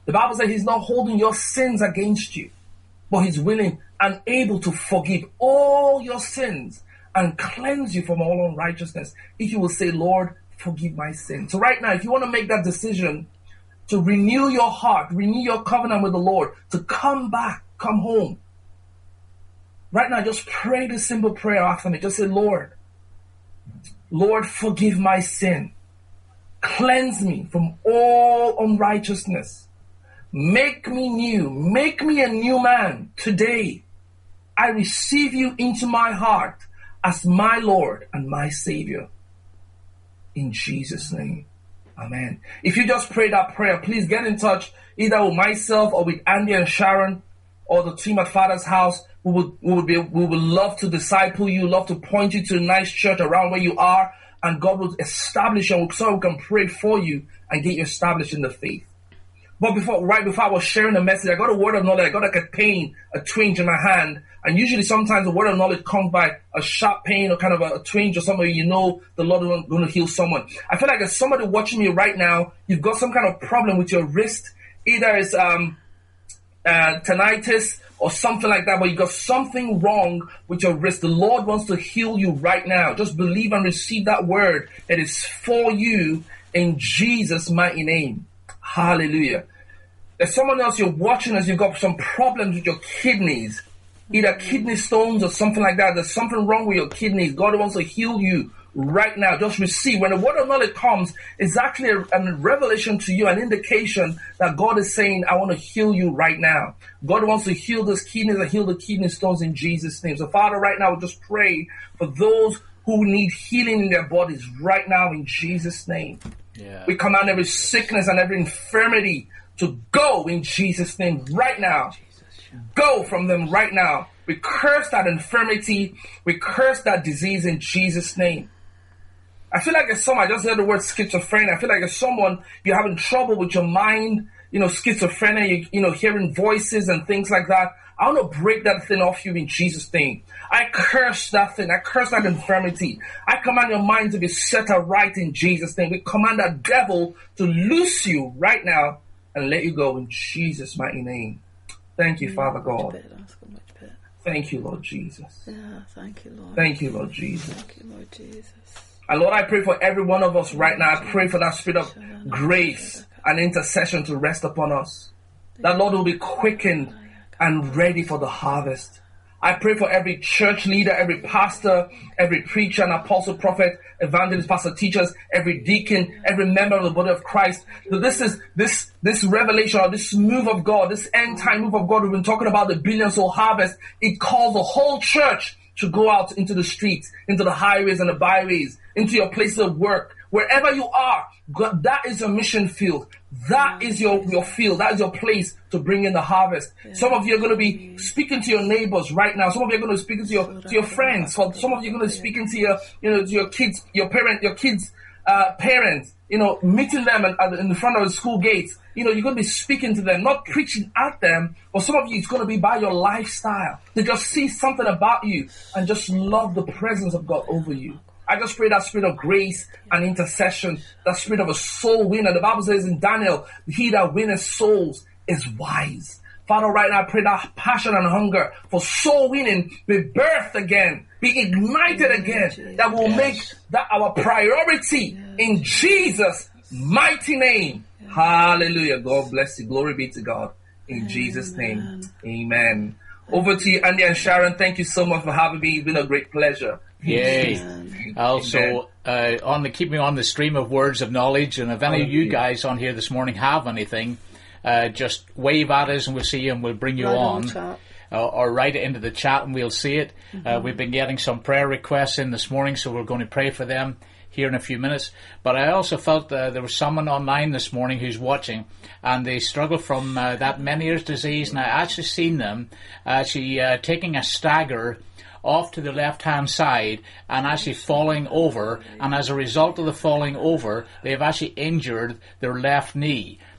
The Bible says he's not holding your sins against you, but he's willing and able to forgive all your sins and cleanse you from all unrighteousness. If you will say, Lord, forgive my sin. So right now, if you want to make that decision to renew your heart, renew your covenant with the Lord, to come back, come home, right now, just pray this simple prayer after me. Just say, Lord, forgive my sin. Cleanse me from all unrighteousness. Make me new. Make me a new man today. I receive you into my heart as my Lord and my Savior. In Jesus' name. Amen. If you just prayed that prayer, please get in touch either with myself or with Andy and Sharon or the team at Father's House. We would love to disciple you, love to point you to a nice church around where you are, and God will establish you so we can pray for you and get you established in the faith. But right before I was sharing the message, I got a word of knowledge. I got like a pain, a twinge in my hand. And usually sometimes the word of knowledge comes by a sharp pain or kind of a twinge or something. You know the Lord is going to heal someone. I feel like there's somebody watching me right now. You've got some kind of problem with your wrist. Either it's tinnitus or something like that, but you've got something wrong with your wrist. The Lord wants to heal you right now. Just believe and receive that word. It is for you in Jesus' mighty name. Hallelujah. There's someone else you're watching as you've got some problems with your kidneys, either kidney stones or something like that. There's something wrong with your kidneys. God wants to heal you right now. Just receive. When the word of knowledge comes, it's actually a revelation to you, an indication that God is saying, I want to heal you right now. God wants to heal those kidneys and heal the kidney stones in Jesus' name. So Father, right now, we just pray for those who need healing in their bodies right now in Jesus' name. Yeah. We command every sickness and every infirmity to go in Jesus' name right now. Go from them right now. We curse that infirmity. We curse that disease in Jesus' name. I feel like there's I just heard the word schizophrenia. I feel like there's someone, you're having trouble with your mind, schizophrenia, hearing voices and things like that. I want to break that thing off you in Jesus' name. I curse that thing. I curse that infirmity. I command your mind to be set right in Jesus' name. We command that devil to loose you right now and let you go in Jesus' mighty name. Thank you, Father God. Thank you, Lord Jesus. Yeah, thank you, Lord. Thank you, Lord Jesus. Thank you, Lord Jesus. And Lord, I pray for every one of us right now. I pray for that spirit of grace and intercession to rest upon us. That Lord will be quickened and ready for the harvest. I pray for every church leader, every pastor, every preacher and apostle, prophet, evangelist, pastor, teachers, every deacon, every member of the body of Christ. So this revelation or this move of God, this end time move of God, we've been talking about the billion soul harvest. It calls the whole church to go out into the streets, into the highways and the byways, into your places of work, wherever you are. God, that is your mission field. That is your field. That is your place to bring in the harvest. Yeah. Some of you are going to be speaking to your neighbors right now. Some of you are going to speak to your friends. Some of you are going to speak into your kids, your kids' parents. Meeting them in the front of the school gates. You're going to be speaking to them, not preaching at them. Or some of you, it's going to be by your lifestyle. They just see something about you and just love the presence of God over you. I just pray that spirit of grace and intercession, that spirit of a soul winner. The Bible says in Daniel, he that winneth souls is wise. Father, right now I pray that passion and hunger for soul winning be birthed again, be ignited again, that will make that our priority in Jesus' mighty name. Hallelujah. God bless you. Glory be to God. In Jesus' name. Amen. Over to you, Andy and Sharon. Thank you so much for having me. It's been a great pleasure. Yay. Also, keeping on the stream of words of knowledge, and if any of you guys on here this morning have anything, just wave at us and we'll see you and we'll bring you on. Or write it into the chat and we'll see it. We've been getting some prayer requests in this morning, so we're going to pray for them here in a few minutes. But I also felt there was someone online this morning who's watching, and they struggle from that Meniere's disease, and I actually seen them actually taking a stagger off to the left-hand side and actually falling over, and as a result of the falling over, they've actually injured their left knee.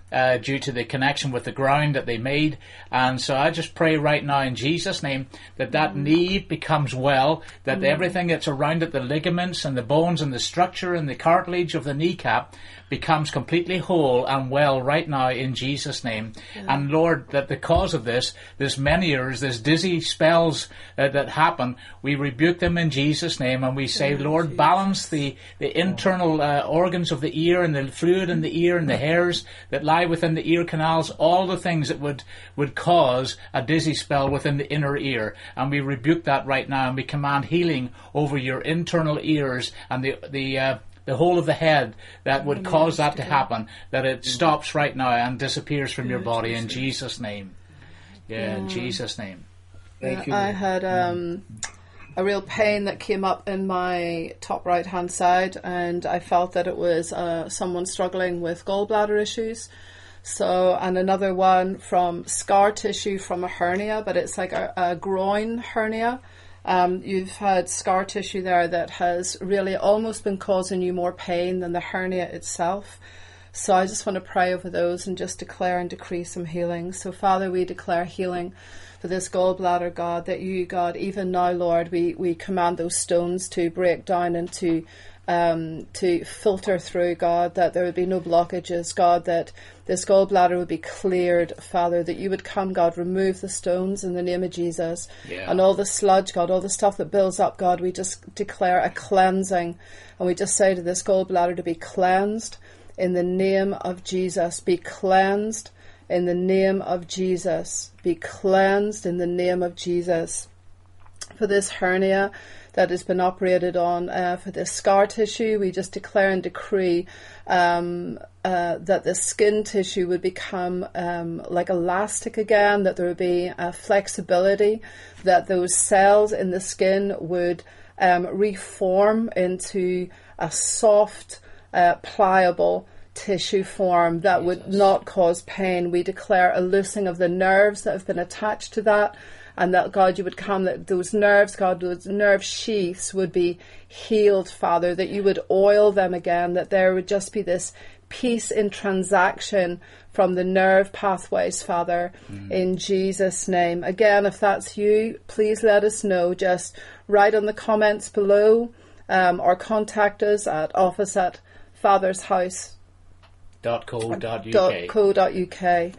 due to the connection with the ground that they made. And so I just pray right now in Jesus' name that knee becomes well, that everything that's around it, the ligaments and the bones and the structure and the cartilage of the kneecap, becomes completely whole and well right now in Jesus' name. And Lord, that the cause of this Meniere's, this dizzy spells that happen, we rebuke them in Jesus' name, and we say, Lord, balance the internal organs of the ear and the fluid in the ear and the hairs that lie within the ear canals, all the things that would cause a dizzy spell within the inner ear. And we rebuke that right now, and we command healing over your internal ears and the whole of the head that would cause that to happen, that it stops right now and disappears from your body in Jesus' name. In Jesus' name. Thank you. I had a real pain that came up in my top right hand side, and I felt that it was someone struggling with gallbladder issues. So, and another one from scar tissue from a hernia, but it's like a groin hernia. You've had scar tissue there that has really almost been causing you more pain than the hernia itself. So I just want to pray over those and just declare and decree some healing. So Father, we declare healing for this gallbladder, God, that you, God, even now, Lord, we command those stones to break down and to filter through, God, that there would be no blockages, God, that this gallbladder would be cleared, Father, that you would come, God, remove the stones in the name of Jesus. And all the sludge, God, all the stuff that builds up, God, we just declare a cleansing, and we just say to this gallbladder to be cleansed in the name of Jesus. Be cleansed in the name of Jesus. Be cleansed in the name of Jesus. For this hernia that has been operated on, for this scar tissue, we just declare and decree that the skin tissue would become like elastic again, that there would be flexibility, that those cells in the skin would reform into a soft, pliable tissue form that would not cause pain. We declare a loosing of the nerves that have been attached to that, and that, God, you would come, that those nerves, God, those nerve sheaths would be healed, Father, that you would oil them again, that there would just be this peace in transaction from the nerve pathways, Father, in Jesus' name. Again, if that's you, please let us know. Just write on the comments below, or contact us at office@fathershouse.co.uk.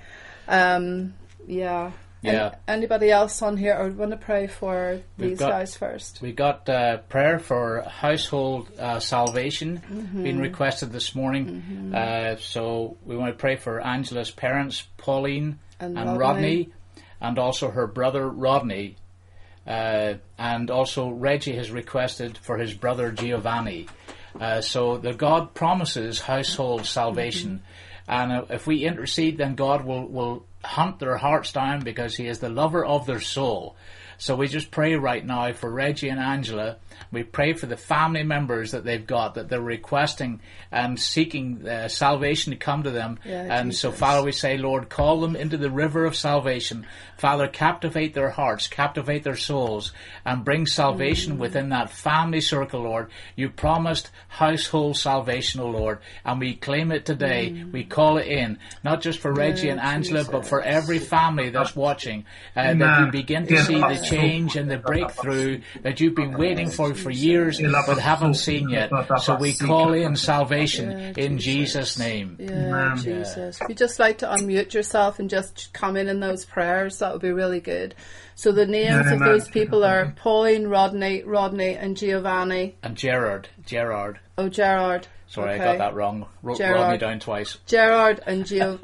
Anybody else on here, or want to pray for these guys first? We got prayer for household salvation being requested this morning. So we want to pray for Angela's parents, Pauline and Rodney, and also her brother Rodney. And also Reggie has requested for his brother Giovanni. So the God promises household salvation. And if we intercede, then God will hunt their hearts down, because he is the lover of their soul. So we just pray right now for Reggie and Angela. We pray for the family members that they've got, that they're requesting and seeking salvation to come to them. And Jesus. So, Father, we say, Lord, call them into the river of salvation. Father, captivate their hearts, captivate their souls, and bring salvation within that family circle, Lord. You promised household salvation, O Lord, and we claim it today. We call it in, not just for Reggie and Angela, but for every family that's watching, that we begin to see the change and the breakthrough that you've been waiting for years but haven't seen yet. So we call in salvation in Jesus' name. Jesus. If you'd just like to unmute yourself and just come in those prayers, that would be really good. So the names of those people are Pauline, Rodney, and Giovanni. And Gerard. Oh, Gerard. Sorry, okay. I got that wrong. Wrote Rodney down twice. Gerard and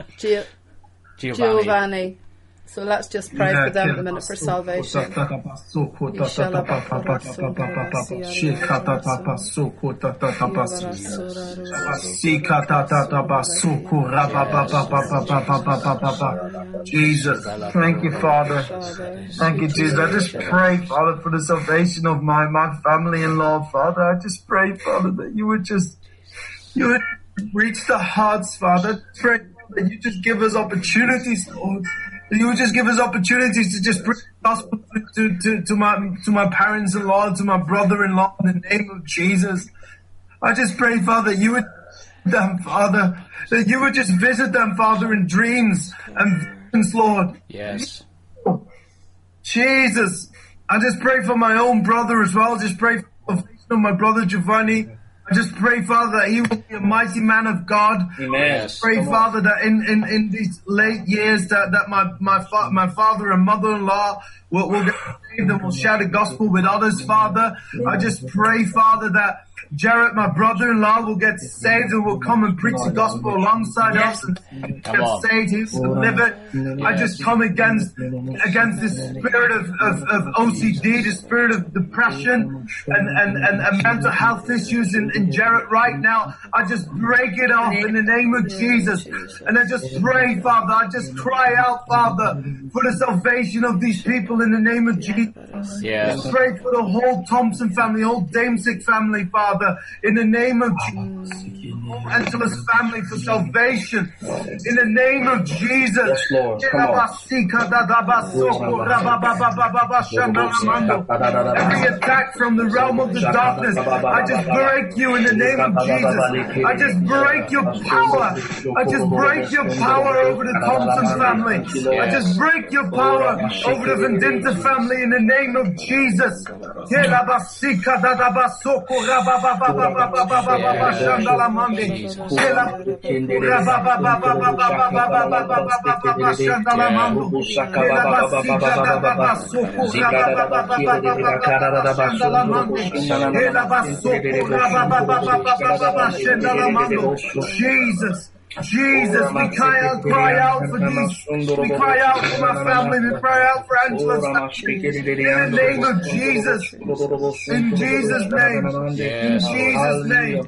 Giovanni. So let's just pray for them at the minute for salvation. Jesus, thank you, Father. Thank you, Jesus. I just pray, Father, for the salvation of my family-in-law, Father. I just pray, Father, that you would reach the hearts, Father. Pray that you just give us opportunities, Lord. You would just give us opportunities to just bring the gospel to my parents-in-law, to my brother-in-law, in the name of Jesus. I just pray, Father, you would them, Father. That you would just visit them, Father, in dreams and visions, Lord. Yes. Jesus. I just pray for my own brother as well. Just pray for my brother Giovanni. I just pray, Father, that he will be a mighty man of God. Amen. Yes. Pray, Father, that in these late years that my father and mother-in-law will get saved and will share the gospel with others, Father. I just pray, Father, that Jarrett, my brother-in-law, will get saved and will come and preach the gospel alongside us and get saved. He will live it. I just come against the spirit of OCD, the spirit of depression and mental health issues in Jarrett right now. I just break it off in the name of Jesus. And I just pray, Father, I just cry out, Father, for the salvation of these people in the name of Jesus. Yes. I pray for the whole Thompson family, whole Damesick family, Father, in the name of Jesus. Angela's family for salvation in the name of Jesus. Yes, Lord. Every attack from the realm of the darkness, I just break you in the name of Jesus. I just break your power. I just break your power over the Thompson family. I just break your power over the Vendinta family in the name of Jesus. Jesus, we cry out for these. We cry out for my family. We cry out for Angela's family. In the name of Jesus. In Jesus' name. In Jesus' name.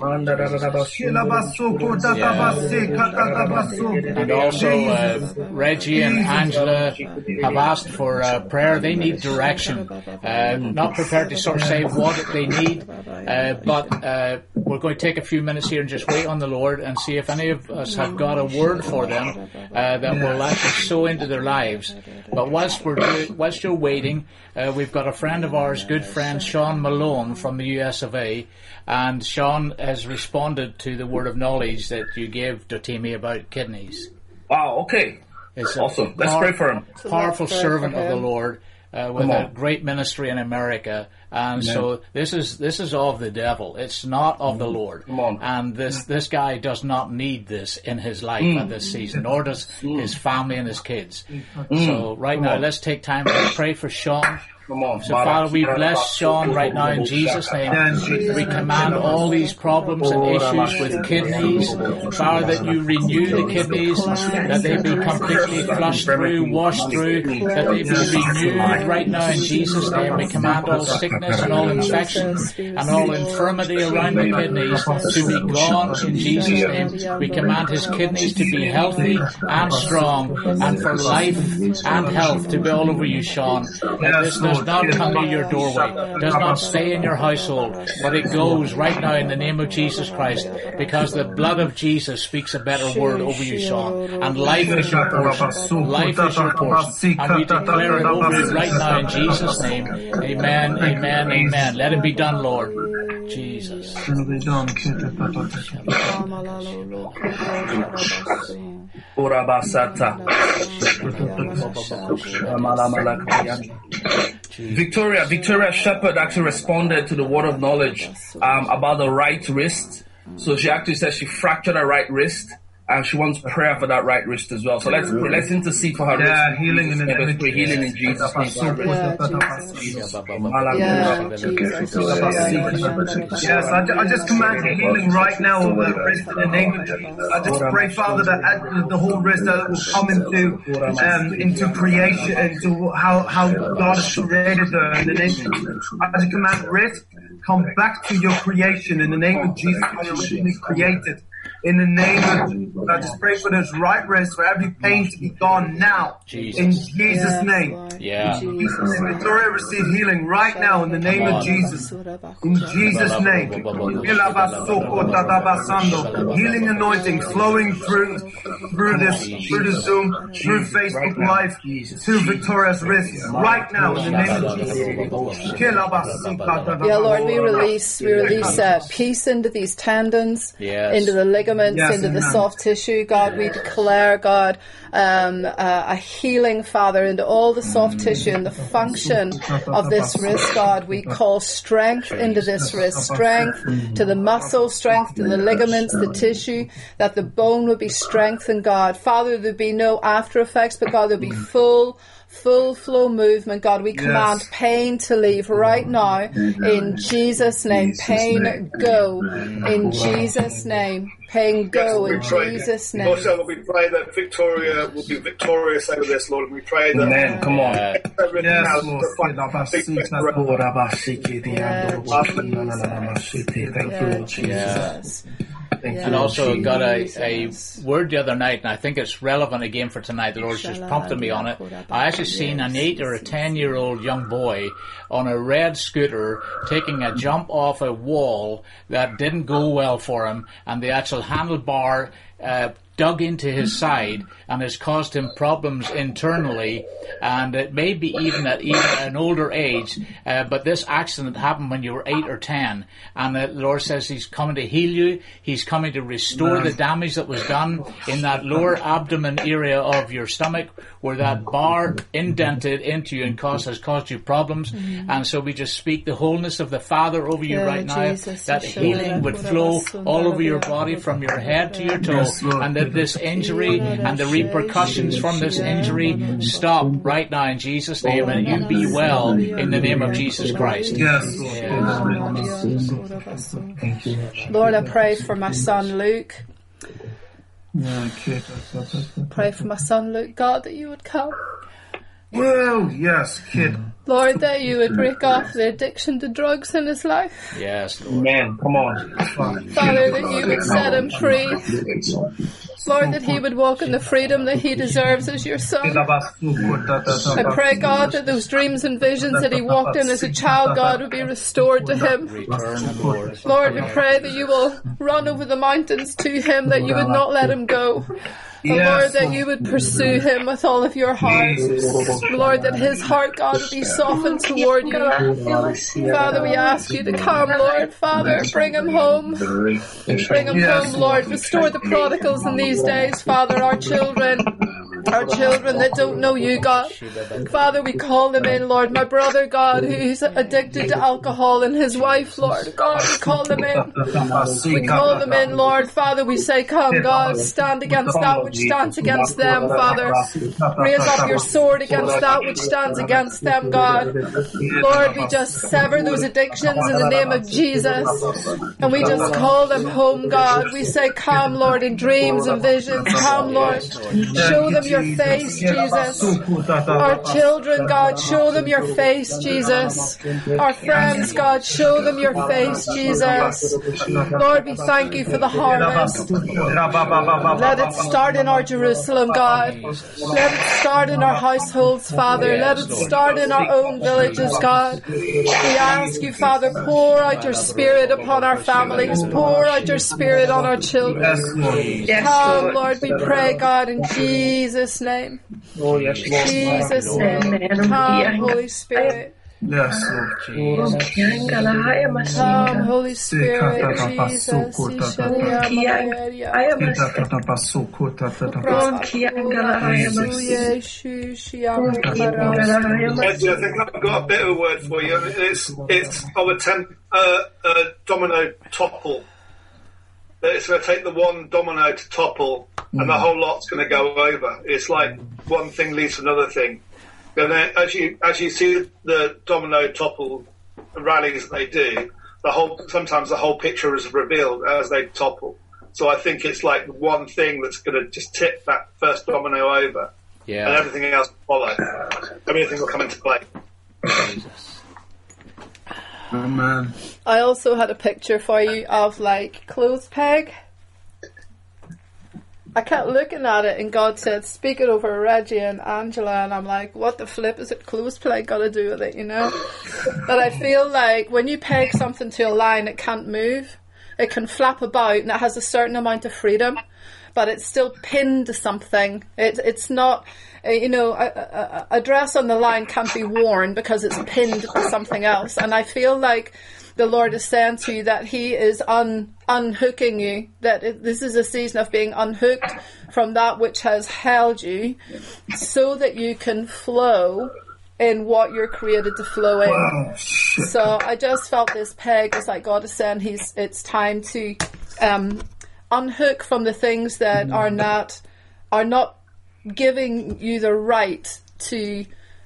And also, Reggie and Angela have asked for prayer. They need direction. Not prepared to sort of say what they need, but we're going to take a few minutes here and just wait on the Lord and see if any of us have got a word for them that will actually sow into their lives. But whilst you're waiting, we've got a friend of ours, good friend Sean Malone from the US of A, and Sean has responded to the word of knowledge that you gave Dotimi about kidneys. Wow, okay. It's awesome. Let's pray for him. Powerful servant of the Lord with a great ministry in America. And so this is of the devil. It's not of the Lord. And this guy does not need this in his life at this season, nor does his family and his kids. So right now, let's take time to pray for Sean. So Father, we bless Sean right now in Jesus' name. We command all these problems and issues with kidneys, Father, that you renew the kidneys, that they be completely flushed through, washed through, that they be renewed right now in Jesus' name. We command all sickness and all infection and all infirmity around the kidneys to be gone in Jesus' name. We command his kidneys to be healthy and strong, and for life and health to be all over you, Sean. That this does not come to your doorway, does not stay in your household, but it goes right now in the name of Jesus Christ, because the blood of Jesus speaks a better word over you, Sean. And life is your portion. Life is your portion. And we declare it over you right now in Jesus' name. Amen, amen, amen. Let it be done, Lord. Jesus. Victoria Shepherd actually responded to the word of knowledge about the right wrist. So she actually says she fractured her right wrist, and she wants prayer for that right wrist as well. So let's intercede for her wrist. Healing in the name of healing in Jesus' name. Yes, I just command healing right now over the wrist in the name of Jesus. I just pray, Father, that the whole wrist that will come into creation, into how God has created her in the name of Jesus. I just command wrist, come back to your creation in the name of Jesus, how you originally created. In the name of Jesus, I just pray for this right wrist, for every pain to be gone now. Jesus. In Jesus' name. Yeah. In Jesus' name. Victoria, receive healing right now in the name of Jesus. In Jesus' name. Healing anointing flowing through the Zoom, through Facebook Live, to Victoria's wrist right now in the name of Jesus. Yeah, Lord, we release peace into these tendons, into the ligaments, ligaments, into the soft tissue. God, we declare, God, a healing, Father, into all the soft tissue and the function of this wrist, God. We call strength into this wrist, strength to the muscle, strength to the ligaments, the tissue, that the bone would be strengthened, God. Father, there'd be no after effects, but God, there'd be full flow movement. God, we command pain to leave right now in Jesus' name. Pain go in Jesus' name. Pain go in Jesus' name. Also, we pray that Victoria will be victorious over this, Lord. We pray that. Amen. Come on. Thank you, Jesus. And also got a word the other night, and I think it's relevant again for tonight. The Lord's just prompted me on it. I actually seen an 8 or a 10-year-old young boy on a red scooter taking a jump off a wall that didn't go well for him, and the actual handlebar dug into his side and has caused him problems internally, and it may be even at an older age, but this accident happened when you were 8 or 10, and the Lord says He's coming to heal you. He's coming to restore the damage that was done in that lower abdomen area of your stomach where that bar indented into you and has caused you problems. And so we just speak the wholeness of the Father over you right now, Jesus, that healing would flow all over your body from your head to your toe, and that this injury and the repercussions from this injury stop right now in Jesus' name, and you be well in the name of Jesus Christ. Lord, I pray for my son Luke. Pray for my son Luke, God, that you would come. Well, yes, kid. Lord, that you would break off the addiction to drugs in his life. Yes, Lord. Man, come on. Father, that you would set him free. Lord, that he would walk in the freedom that he deserves as your son. I pray, God, that those dreams and visions that he walked in as a child, God, would be restored to him. Lord, we pray that you will run over the mountains to him, that you would not let him go. Lord, that you would pursue him with all of your heart. Lord, that his heart, God, would be softened toward you. Father, we ask you to come, Lord. Father, bring him home. Bring him home, Lord. Restore the prodigals in these days, Father, our children that don't know you, God. Father, we call them in, Lord. My brother, God, who's addicted to alcohol, and his wife, Lord. God, we call them in. We call them in, Lord. Father, we say, come, God, stand against that which stands against them, Father. Raise up your sword against that which stands against them, God. Lord, we just sever those addictions in the name of Jesus. And we just call them home, God. We say, come, Lord, in dreams and visions. Come, Lord. Show them your face, Jesus. Our children, God, show them your face, Jesus. Our friends, God, show them your face, Jesus. Lord, we thank you for the harvest. Let it start in our Jerusalem, God. Let it start in our households, Father. Let it start in our own villages, God. We ask you, Father, pour out your Spirit upon our families. Pour out your Spirit on our children. Come, Lord, we pray, God, in Jesus' name. Jesus' name. Come, Holy Spirit. Yes, Lord. Come, Holy Spirit, Jesus. I think I've got a bit of a word for you. It's of a domino topple. It's going to take the one domino to topple, and the whole lot's going to go over. It's like one thing leads to another thing. And then as you see the domino topple rallies they do, sometimes the whole picture is revealed as they topple. So I think it's like one thing that's going to just tip that first domino over, and everything else will follow. Everything will come into play. Jesus. Oh, man. I also had a picture for you of like clothes peg. I kept looking at it, and God said, speak it over Reggie and Angela, and I'm like, what the flip is it clothes peg got to do with it, you know? But I feel like when you peg something to a line, it can't move. It can flap about, and it has a certain amount of freedom, but it's still pinned to something. It's not a dress on the line can't be worn because it's pinned to something else. And I feel like the Lord is saying to you that He is unhooking you, that this is a season of being unhooked from that which has held you, so that you can flow in what you're created to flow in. Wow. So I just felt this peg is like God is saying it's time to unhook from the things that are not giving you the right to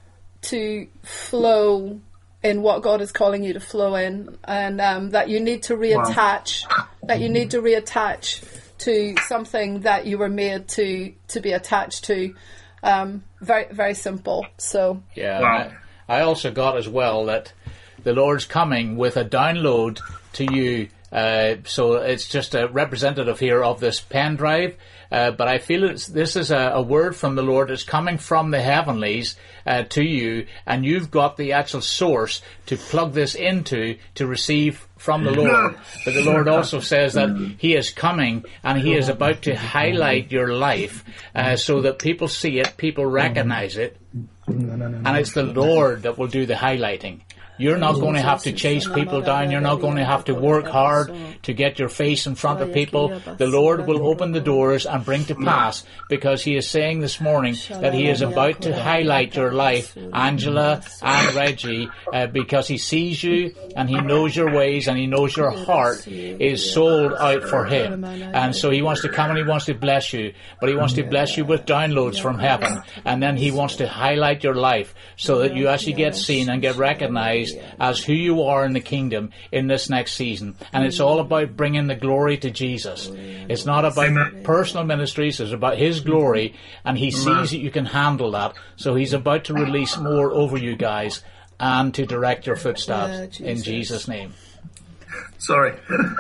flow in what God is calling you to flow in, and that you need to reattach. Wow. That you need to reattach to something that you were made to be attached to. Very, very simple. So yeah, wow. I also got as well that the Lord's coming with a download to you. So it's just a representative here of this pen drive. But I feel this is a word from the Lord that's coming from the heavenlies to you, and you've got the actual source to plug this into to receive from the Lord. But the Lord also says that He is coming and He is about to highlight your life so that people see it, people recognize it, and it's the Lord that will do the highlighting. You're not going to have to chase people down. You're not going to have to work hard to get your face in front of people. The Lord will open the doors and bring to pass, because He is saying this morning that He is about to highlight your life, Angela and Reggie, because He sees you and He knows your ways and He knows your heart is sold out for Him. And so He wants to come and He wants to bless you, but He wants to bless you with downloads from heaven. And then He wants to highlight your life so that you actually get seen and get recognized as who you are in the kingdom in this next season. And it's all about bringing the glory to Jesus. It's not about personal ministries, it's about His glory, and He sees that you can handle that. So He's about to release more over you guys and to direct your footsteps in Jesus' name. Sorry.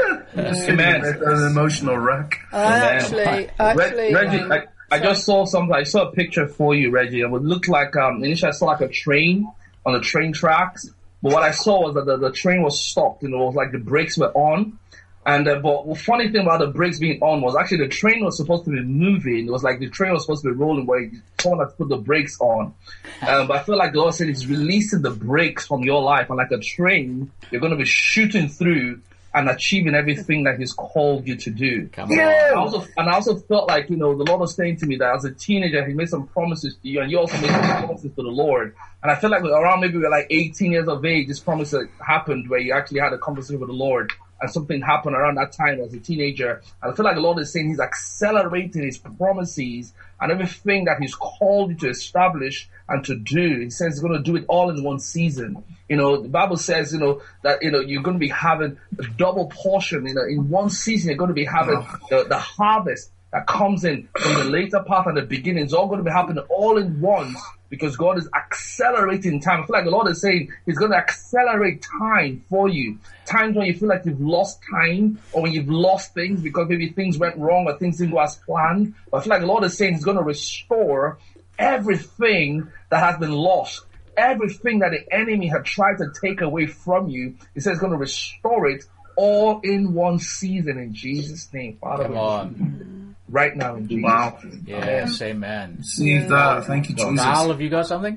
Amen. An emotional wreck. Actually, Reggie, I just saw something. I saw a picture for you, Reggie. It would look like initially I saw like a train on the train tracks. But what I saw was that the train was stopped, and it was like the brakes were on. And but the funny thing about the brakes being on was actually the train was supposed to be moving. It was like the train was supposed to be rolling, where someone had to put the brakes on. But I feel like the Lord said He's releasing the brakes from your life, and like a train, you're going to be shooting through and achieving everything that He's called you to do. I also felt like, the Lord was saying to me that as a teenager, He made some promises to you, and you also made some promises to the Lord. And I feel like around maybe we're like 18 years of age, this promise happened where you actually had a conversation with the Lord, and something happened around that time as a teenager. And I feel like the Lord is saying He's accelerating His promises and everything that He's called you to establish and to do. He says He's going to do it all in one season. The Bible says, that, you're going to be having a double portion. In one season, you're going to be having the harvest that comes in from the later part and the beginning. It's all going to be happening all in once, because God is accelerating time. I feel like the Lord is saying He's going to accelerate time for you. Times when you feel like you've lost time, or when you've lost things because maybe things went wrong or things didn't go as planned. But I feel like the Lord is saying He's going to restore everything that has been lost. Everything that the enemy had tried to take away from you, He says He's going to restore it all in one season in Jesus' name. Father, come on. Right now in Jesus' name. Yes, amen. Receive that. Thank you, Jesus. Val, have you got something?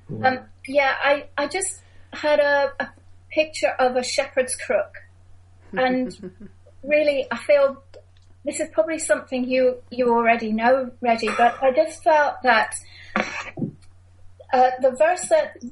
I just had a picture of a shepherd's crook. And really, I feel this is probably something you already know, Reggie, but I just felt that the verse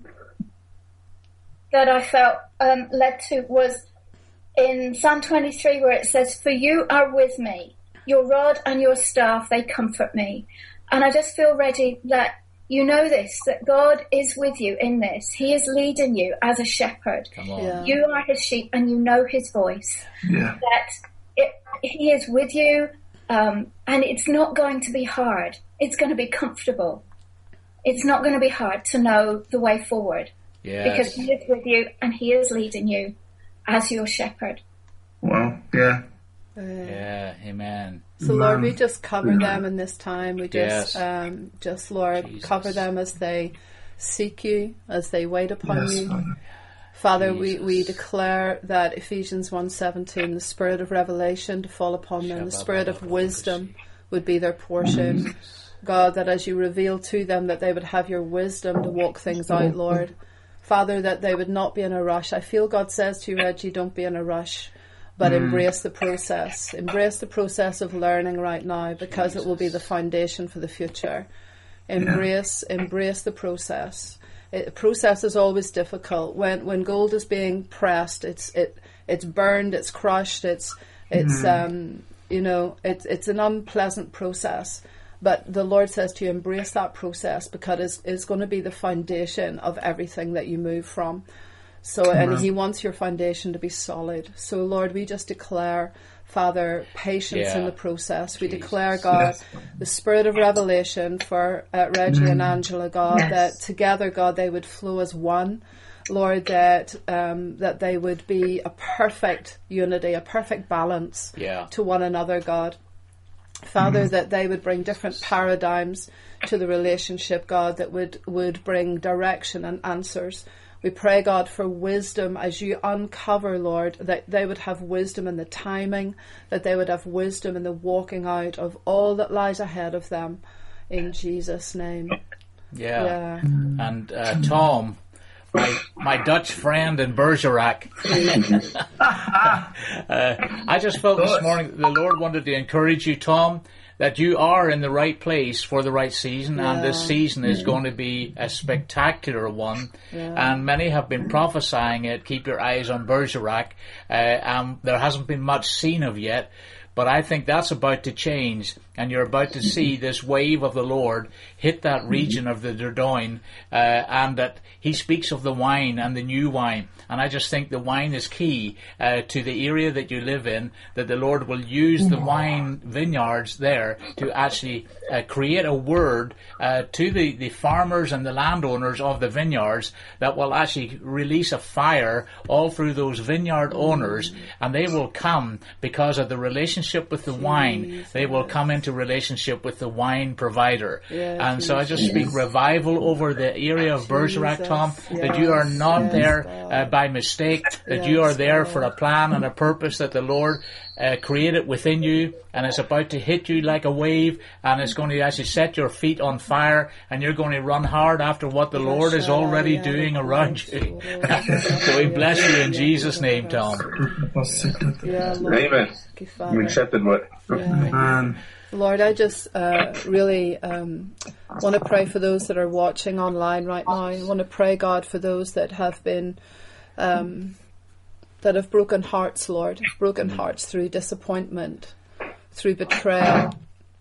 that I felt led to was in Psalm 23, where it says, "For you are with me, your rod and your staff, they comfort me." And I just feel, Reggie, that you know this, that God is with you in this. He is leading you as a shepherd. Come on. Yeah. You are His sheep and you know His voice. Yeah. That He is with you, and it's not going to be hard. It's going to be comfortable. It's not going to be hard to know the way forward. Yes. Because He is with you and He is leading you as your shepherd. Wow. Yeah. Yeah, amen. So Lord, we just cover them in this time. We just, Yes. just Lord, Jesus. cover them as they seek you, as they wait upon Yes, you. Father. Father, Jesus. we declare that Ephesians 1:17, the spirit of revelation to fall upon them, the spirit of wisdom would be their portion. God, that as you reveal to them, that they would have your wisdom to walk things out, Lord. Father, that they would not be in a rush. I feel God says to you, Reggie, don't be in a rush, but embrace the process. Embrace the process of learning right now, because it will be the foundation for the future. Embrace the process. Process is always difficult. When gold is being pressed, it's burned, it's crushed, it's an unpleasant process. But the Lord says to you, embrace that process, because it's going to be the foundation of everything that you move from. So, and He wants your foundation to be solid. So, Lord, we just declare, Father, patience in the process. We declare, God, the spirit of revelation for Reggie and Angela, God, that together, God, they would flow as one. Lord, that they would be a perfect unity, a perfect balance to one another, God. Father, that they would bring different paradigms to the relationship, God, that would bring direction and answers. We pray, God, for wisdom as you uncover, Lord, that they would have wisdom in the timing, that they would have wisdom in the walking out of all that lies ahead of them, in Jesus' name. Yeah. And Tom, my Dutch friend in Bergerac, I just felt this morning the Lord wanted to encourage you, Tom, that you are in the right place for the right season, and this season is going to be a spectacular one. And many have been prophesying it. Keep your eyes on Bergerac. There hasn't been much seen of yet, but I think that's about to change, and you're about to see this wave of the Lord hit that region of the Dordogne, and that He speaks of the wine and the new wine. And I just think the wine is key to the area that you live in, that the Lord will use the wine vineyards there to actually create a word to the farmers and the landowners of the vineyards that will actually release a fire all through those vineyard owners, and they will come because of the relationship with the wine. They will come into relationship with the wine provider. And so I just speak revival over the area of Bergerac, Tom, that you are not there by mistake, that you are there for a plan and a purpose that the Lord created within you, and it's about to hit you like a wave, and it's going to actually set your feet on fire, and you're going to run hard after what the Lord is already doing around you. So we bless you in Jesus' name, Tom. Amen. You accepted what? Lord, I just really want to pray for those that are watching online right now. I want to pray, God, for those that have been that have broken hearts, Lord, broken hearts through disappointment, through betrayal,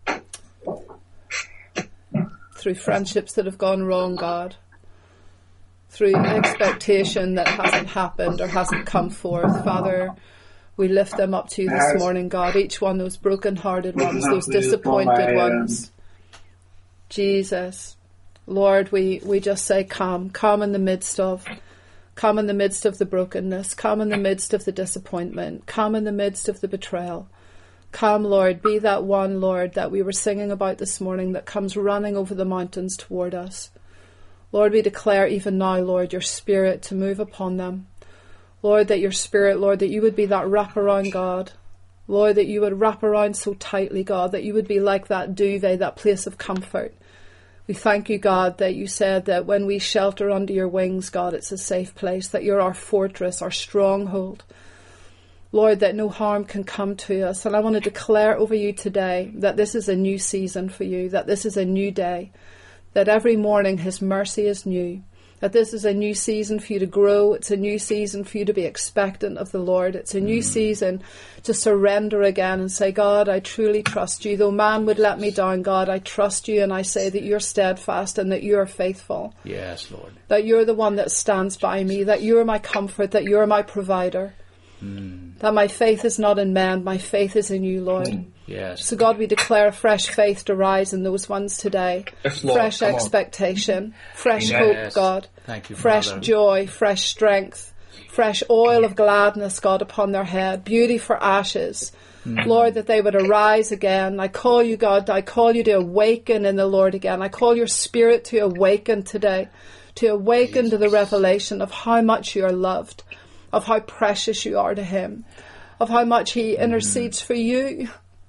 through friendships that have gone wrong, God, through expectation that hasn't happened or hasn't come forth. Father, we lift them up to you this morning, God, each one, those broken-hearted ones, those disappointed ones. Jesus, Lord, we just say, come in the midst of the brokenness, come in the midst of the disappointment, come in the midst of the betrayal. Come, Lord, be that one, Lord, that we were singing about this morning that comes running over the mountains toward us. Lord, we declare even now, Lord, your Spirit to move upon them. Lord, that your Spirit, Lord, that you would be that wraparound God. Lord, that you would wrap around so tightly, God, that you would be like that duvet, that place of comfort. We thank you, God, that you said that when we shelter under your wings, God, it's a safe place, that you're our fortress, our stronghold. Lord, that no harm can come to us. And I want to declare over you today that this is a new season for you, that this is a new day, that every morning his mercy is new, that this is a new season for you to grow. It's a new season for you to be expectant of the Lord. It's a new season to surrender again and say, God, I truly trust you. Though man would let me down, God, I trust you, and I say that you're steadfast and that you are faithful. Yes, Lord. That you're the one that stands by me, that you're my comfort, that you're my provider. That my faith is not in man, my faith is in you, Lord. Yes. So God, we declare a fresh faith to rise in those ones today. Yes, Lord. Fresh expectation, fresh hope, God. Thank you, fresh Father. Joy, fresh strength, fresh oil of gladness, God, upon their head, beauty for ashes. Lord, that they would arise again. I call you, God, I call you to awaken in the Lord again. I call your Spirit to awaken today, to awaken to the revelation of how much you are loved, of how precious you are to him, of how much he intercedes for you,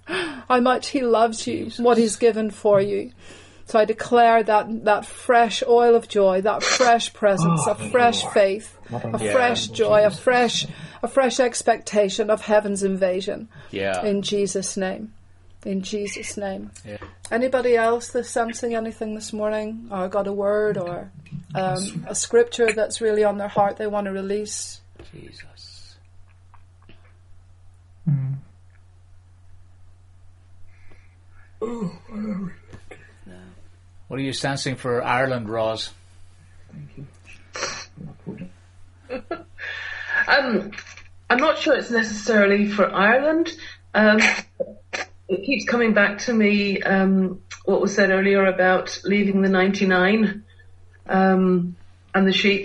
how much he loves you, what he's given for you. So I declare that fresh oil of joy, that fresh presence, a fresh faith, a fresh joy, a fresh expectation of heaven's invasion. Yeah. In Jesus' name. In Jesus' name. Yeah. Anybody else that's sensing anything this morning, or got a word, or a scripture that's really on their heart they want to release? Jesus. What are you sensing for Ireland, Roz? I'm not sure it's necessarily for Ireland. It keeps coming back to me what was said earlier about leaving the 99 and the sheep.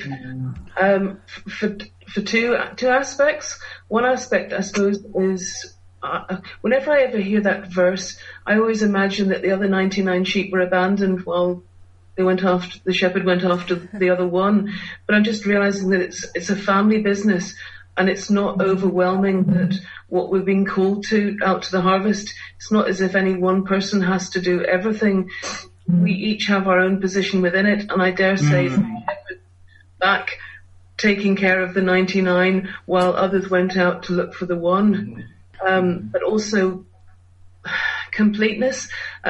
For two aspects. One aspect, I suppose, is whenever I ever hear that verse, I always imagine that the other 99 sheep were abandoned while the shepherd went after the other one. But I'm just realizing that it's a family business, and it's not overwhelming that what we're being called to out to the harvest. It's not as if any one person has to do everything. We each have our own position within it, and I dare say the shepherd back taking care of the 99 while others went out to look for the one. But also completeness.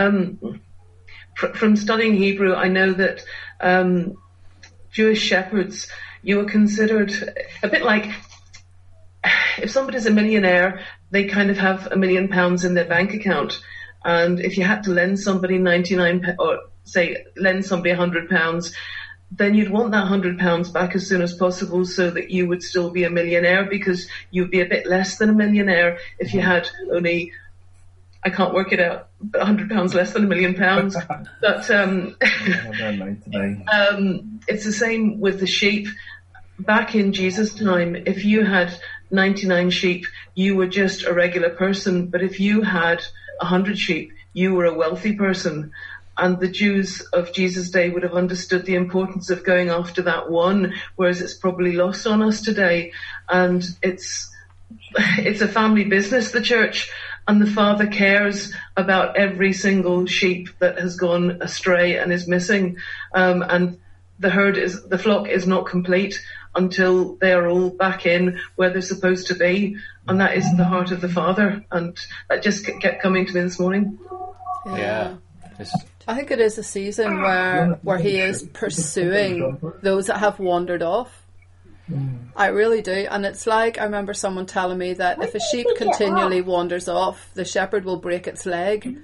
From studying Hebrew, I know that Jewish shepherds, you were considered a bit like, if somebody's a millionaire, they kind of have £1 million in their bank account. And if you had to lend somebody 99, or say lend somebody £100, then you'd want that £100 back as soon as possible so that you would still be a millionaire, because you'd be a bit less than a millionaire if you had only, I can't work it out, but £100 less than £1 million. But it's the same with the sheep. Back in Jesus' time, if you had 99 sheep, you were just a regular person. But if you had 100 sheep, you were a wealthy person. And the Jews of Jesus' day would have understood the importance of going after that one, whereas it's probably lost on us today. And it's a family business, the church, and the Father cares about every single sheep that has gone astray and is missing. And the flock is not complete until they are all back in where they're supposed to be. And that is the heart of the Father. And that just kept coming to me this morning. Yeah. I think it is a season where he is pursuing those that have wandered off. I really do. And it's like, I remember someone telling me that if a sheep continually wanders off, the shepherd will break its leg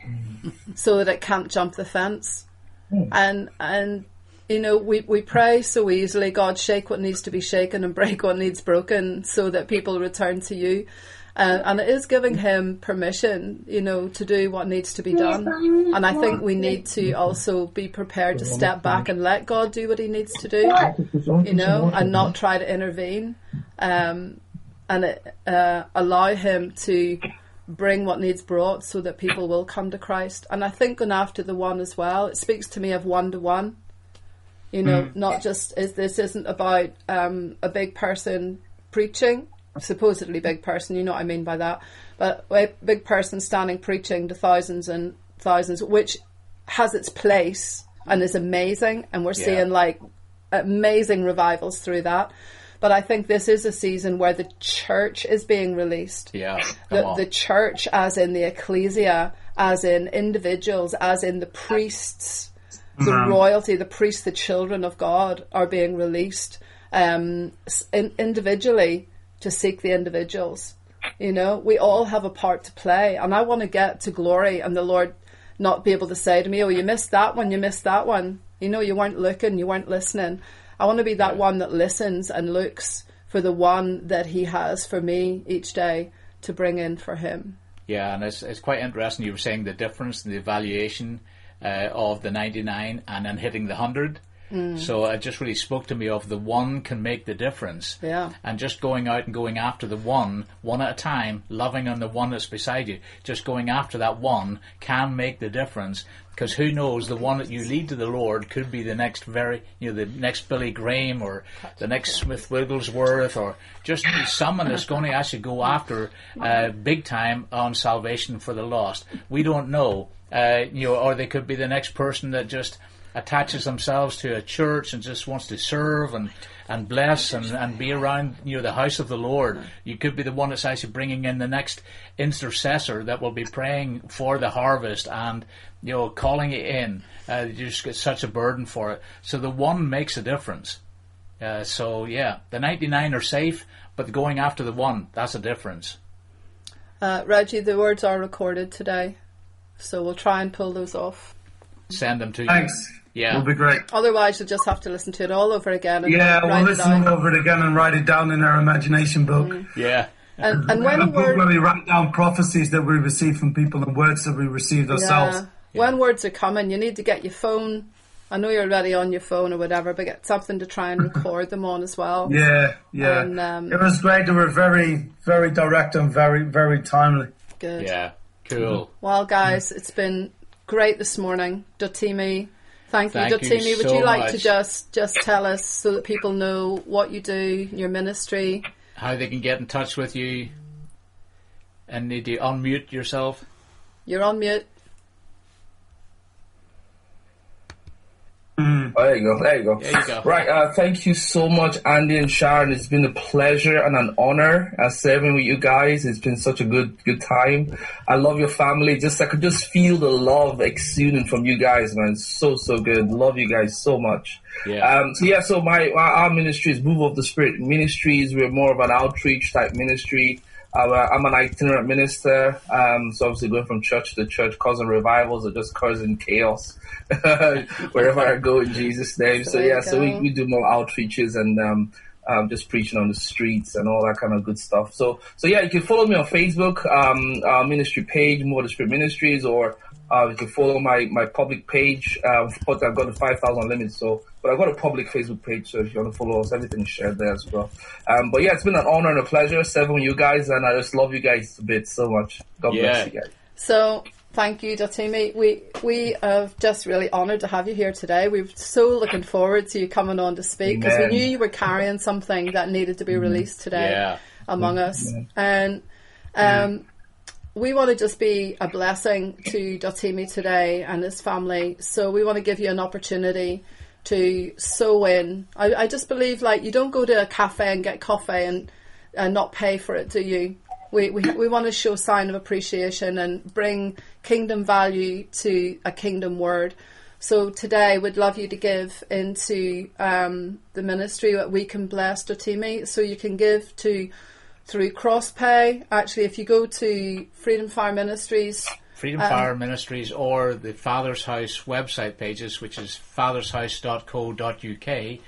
so that it can't jump the fence. And you know, we pray so easily, God, shake what needs to be shaken and break what needs broken so that people return to you. And it is giving him permission, you know, to do what needs to be done. And I think we need to also be prepared to step back and let God do what he needs to do, you know, and not try to intervene, and allow him to bring what needs brought so that people will come to Christ. And I think going after the one as well, it speaks to me of one-to-one, you know, not just, this isn't about a big person preaching, supposedly big person, you know what I mean by that, but a big person standing preaching to thousands and thousands, which has its place and is amazing, and we're seeing like amazing revivals through that. But I think this is a season where the church is being released. The church, as in the ecclesia, as in individuals, as in the priests, the royalty, the priests, the children of God are being released individually, to seek the individuals. You know, we all have a part to play, and I want to get to glory and the Lord not be able to say to me, oh, you missed that one, you know, you weren't looking, you weren't listening. I want to be that one that listens and looks for the one that he has for me each day to bring in for him. Yeah, and it's quite interesting. You were saying the difference in the evaluation of the 99 and then hitting the 100. So it just really spoke to me of the one can make the difference. Yeah. And just going out and going after the one at a time, loving on the one that's beside you, just going after that one can make the difference. Because who knows, the one that you lead to the Lord could be the next the next Billy Graham or the next Smith Wigglesworth, or just someone that's going to actually go after big time on salvation for the lost. We don't know, or they could be the next person that just attaches themselves to a church and just wants to serve and bless and be around the house of the Lord. You could be the one that's actually bringing in the next intercessor that will be praying for the harvest and calling it in. You just get such a burden for it. So the one makes a difference. The 99 are safe, but going after the one, that's a difference. Reggie, the words are recorded today, so we'll try and pull those off. Send them to you. Thanks. Yeah. It'll be great. Otherwise, you'll just have to listen to it all over again. And we'll listen over it again and write it down in our imagination book. Yeah. And when a book where we write down prophecies that we receive from people and words that we received ourselves. Yeah. When words are coming, you need to get your phone. I know you're already on your phone or whatever, but get something to try and record them on as well. Yeah. And, it was great. They were very, very direct and very, very timely. Good. Yeah. Cool. Well, guys, it's been great this morning. Dotimi, thank you. Dotimi, would you like to just tell us so that people know what you do, your ministry, how they can get in touch with you, and need to unmute yourself? You're on mute. Oh, there you go. There you go. Right. Thank you so much, Andy and Sharon. It's been a pleasure and an honor serving with you guys. It's been such a good time. I love your family. I could just feel the love exuding from you guys, man. So good. Love you guys so much. Yeah. So our ministry is Move of the Spirit Ministries. We're more of an outreach type ministry. I'm an itinerant minister, so obviously going from church to church, causing revivals or just causing chaos wherever I go in Jesus' name. So we do more outreaches and just preaching on the streets and all that kind of good stuff. So you can follow me on Facebook, our ministry page, Move of the Spirit Ministries, or you can follow my public page. Of course, I've got the 5,000 limit, but I've got a public Facebook page, so if you want to follow us, everything is shared there as well. It's been an honor and a pleasure serving with you guys, and I just love you guys a bit so much. God bless you guys. So, thank you, Dotimi. We are just really honoured to have you here today. We're so looking forward to you coming on to speak, because we knew you were carrying something that needed to be released today among us. And we want to just be a blessing to Dotimi today and his family. So we want to give you an opportunity to sow in. I just believe, you don't go to a cafe and get coffee and not pay for it, do you? We want to show sign of appreciation and bring kingdom value to a kingdom word. So today we'd love you to give into the ministry that we can bless Dotimi. So you can give through CrossPay. Actually, if you go to Freedom Fire Ministries, or the Father's House website pages, which is fathershouse.co.uk,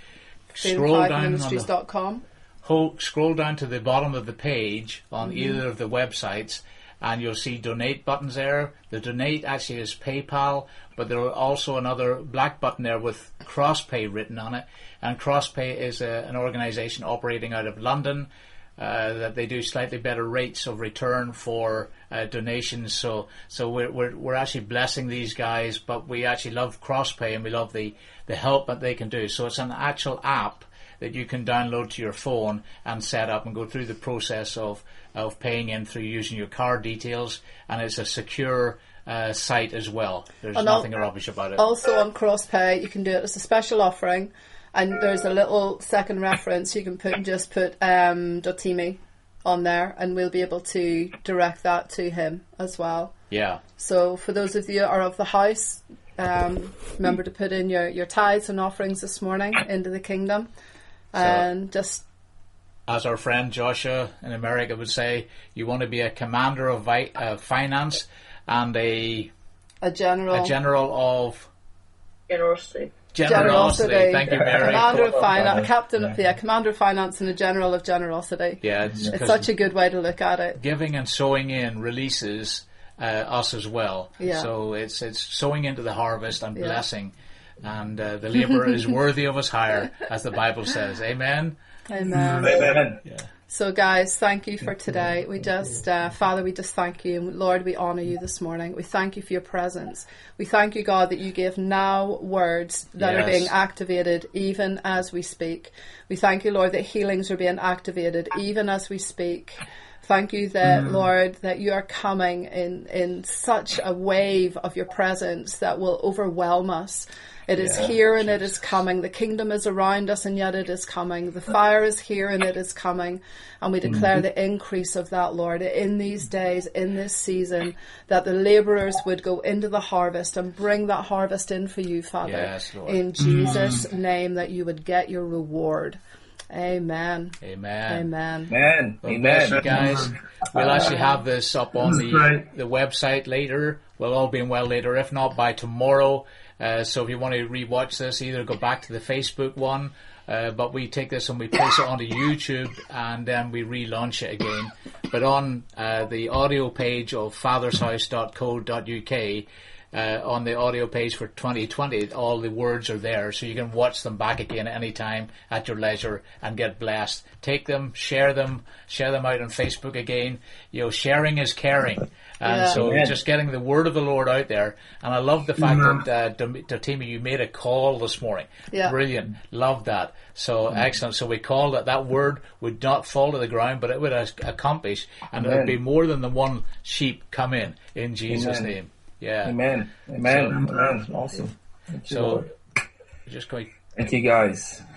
scroll down to the bottom of the page on either of the websites, and you'll see donate buttons there. The donate actually is PayPal, but there are also another black button there with CrossPay written on it, and CrossPay is an organisation operating out of London. That they do slightly better rates of return for donations. So we're actually blessing these guys, but we actually love CrossPay and we love the help that they can do. So it's an actual app that you can download to your phone and set up and go through the process of paying in through using your card details, and it's a secure site as well. There's nothing rubbish about it. Also on CrossPay, you can do it as a special offering. And there's a little second reference you can put Dotimi on there, and we'll be able to direct that to him as well. Yeah. So for those of you that are of the house, remember to put in your tithes and offerings this morning into the kingdom. And just as our friend Joshua in America would say, you want to be a commander of finance and a general of generosity. Thank you, Mary. Commander of finance, commander of finance, and a general of generosity. Yeah, it's such a good way to look at it. Giving and sowing in releases us as well. Yeah. So it's sowing into the harvest and blessing and the labourer is worthy of his hire, as the Bible says. Amen. Amen. Amen. Yeah. So guys, thank you for today. We just, Father, we just thank you. And Lord, we honour you this morning. We thank you for your presence. We thank you, God, that you give now words that are being activated even as we speak. We thank you, Lord, that healings are being activated even as we speak. Thank you that, Lord, that you are coming in such a wave of your presence that will overwhelm us. It is here and it is coming. The kingdom is around us and yet it is coming. The fire is here and it is coming. And we declare the increase of that, Lord, in these days, in this season, that the labourers would go into the harvest and bring that harvest in for you, Father. Yes, Lord. In Jesus' name, that you would get your reward. Amen. Amen. Amen. Amen. Well, Amen. bless you guys. We'll actually have this up on the website later. We'll all be well later, if not by tomorrow. So if you want to rewatch this, either go back to the Facebook one, but we take this and we place it onto YouTube and then we relaunch it again. But on the audio page of fathershouse.co.uk, on the audio page for 2020, all the words are there, so you can watch them back again at any time at your leisure and get blessed. Take them, share them out on Facebook again. You know, sharing is caring. And so just getting the word of the Lord out there. And I love the fact that, Dotimi, you made a call this morning. Yeah. Brilliant. Love that. So excellent. So we called that word would not fall to the ground, but it would accomplish, and it would be more than the one sheep come in Jesus' name. Yeah. Amen. Amen. Amen. Awesome. So, just going. Thank you, guys.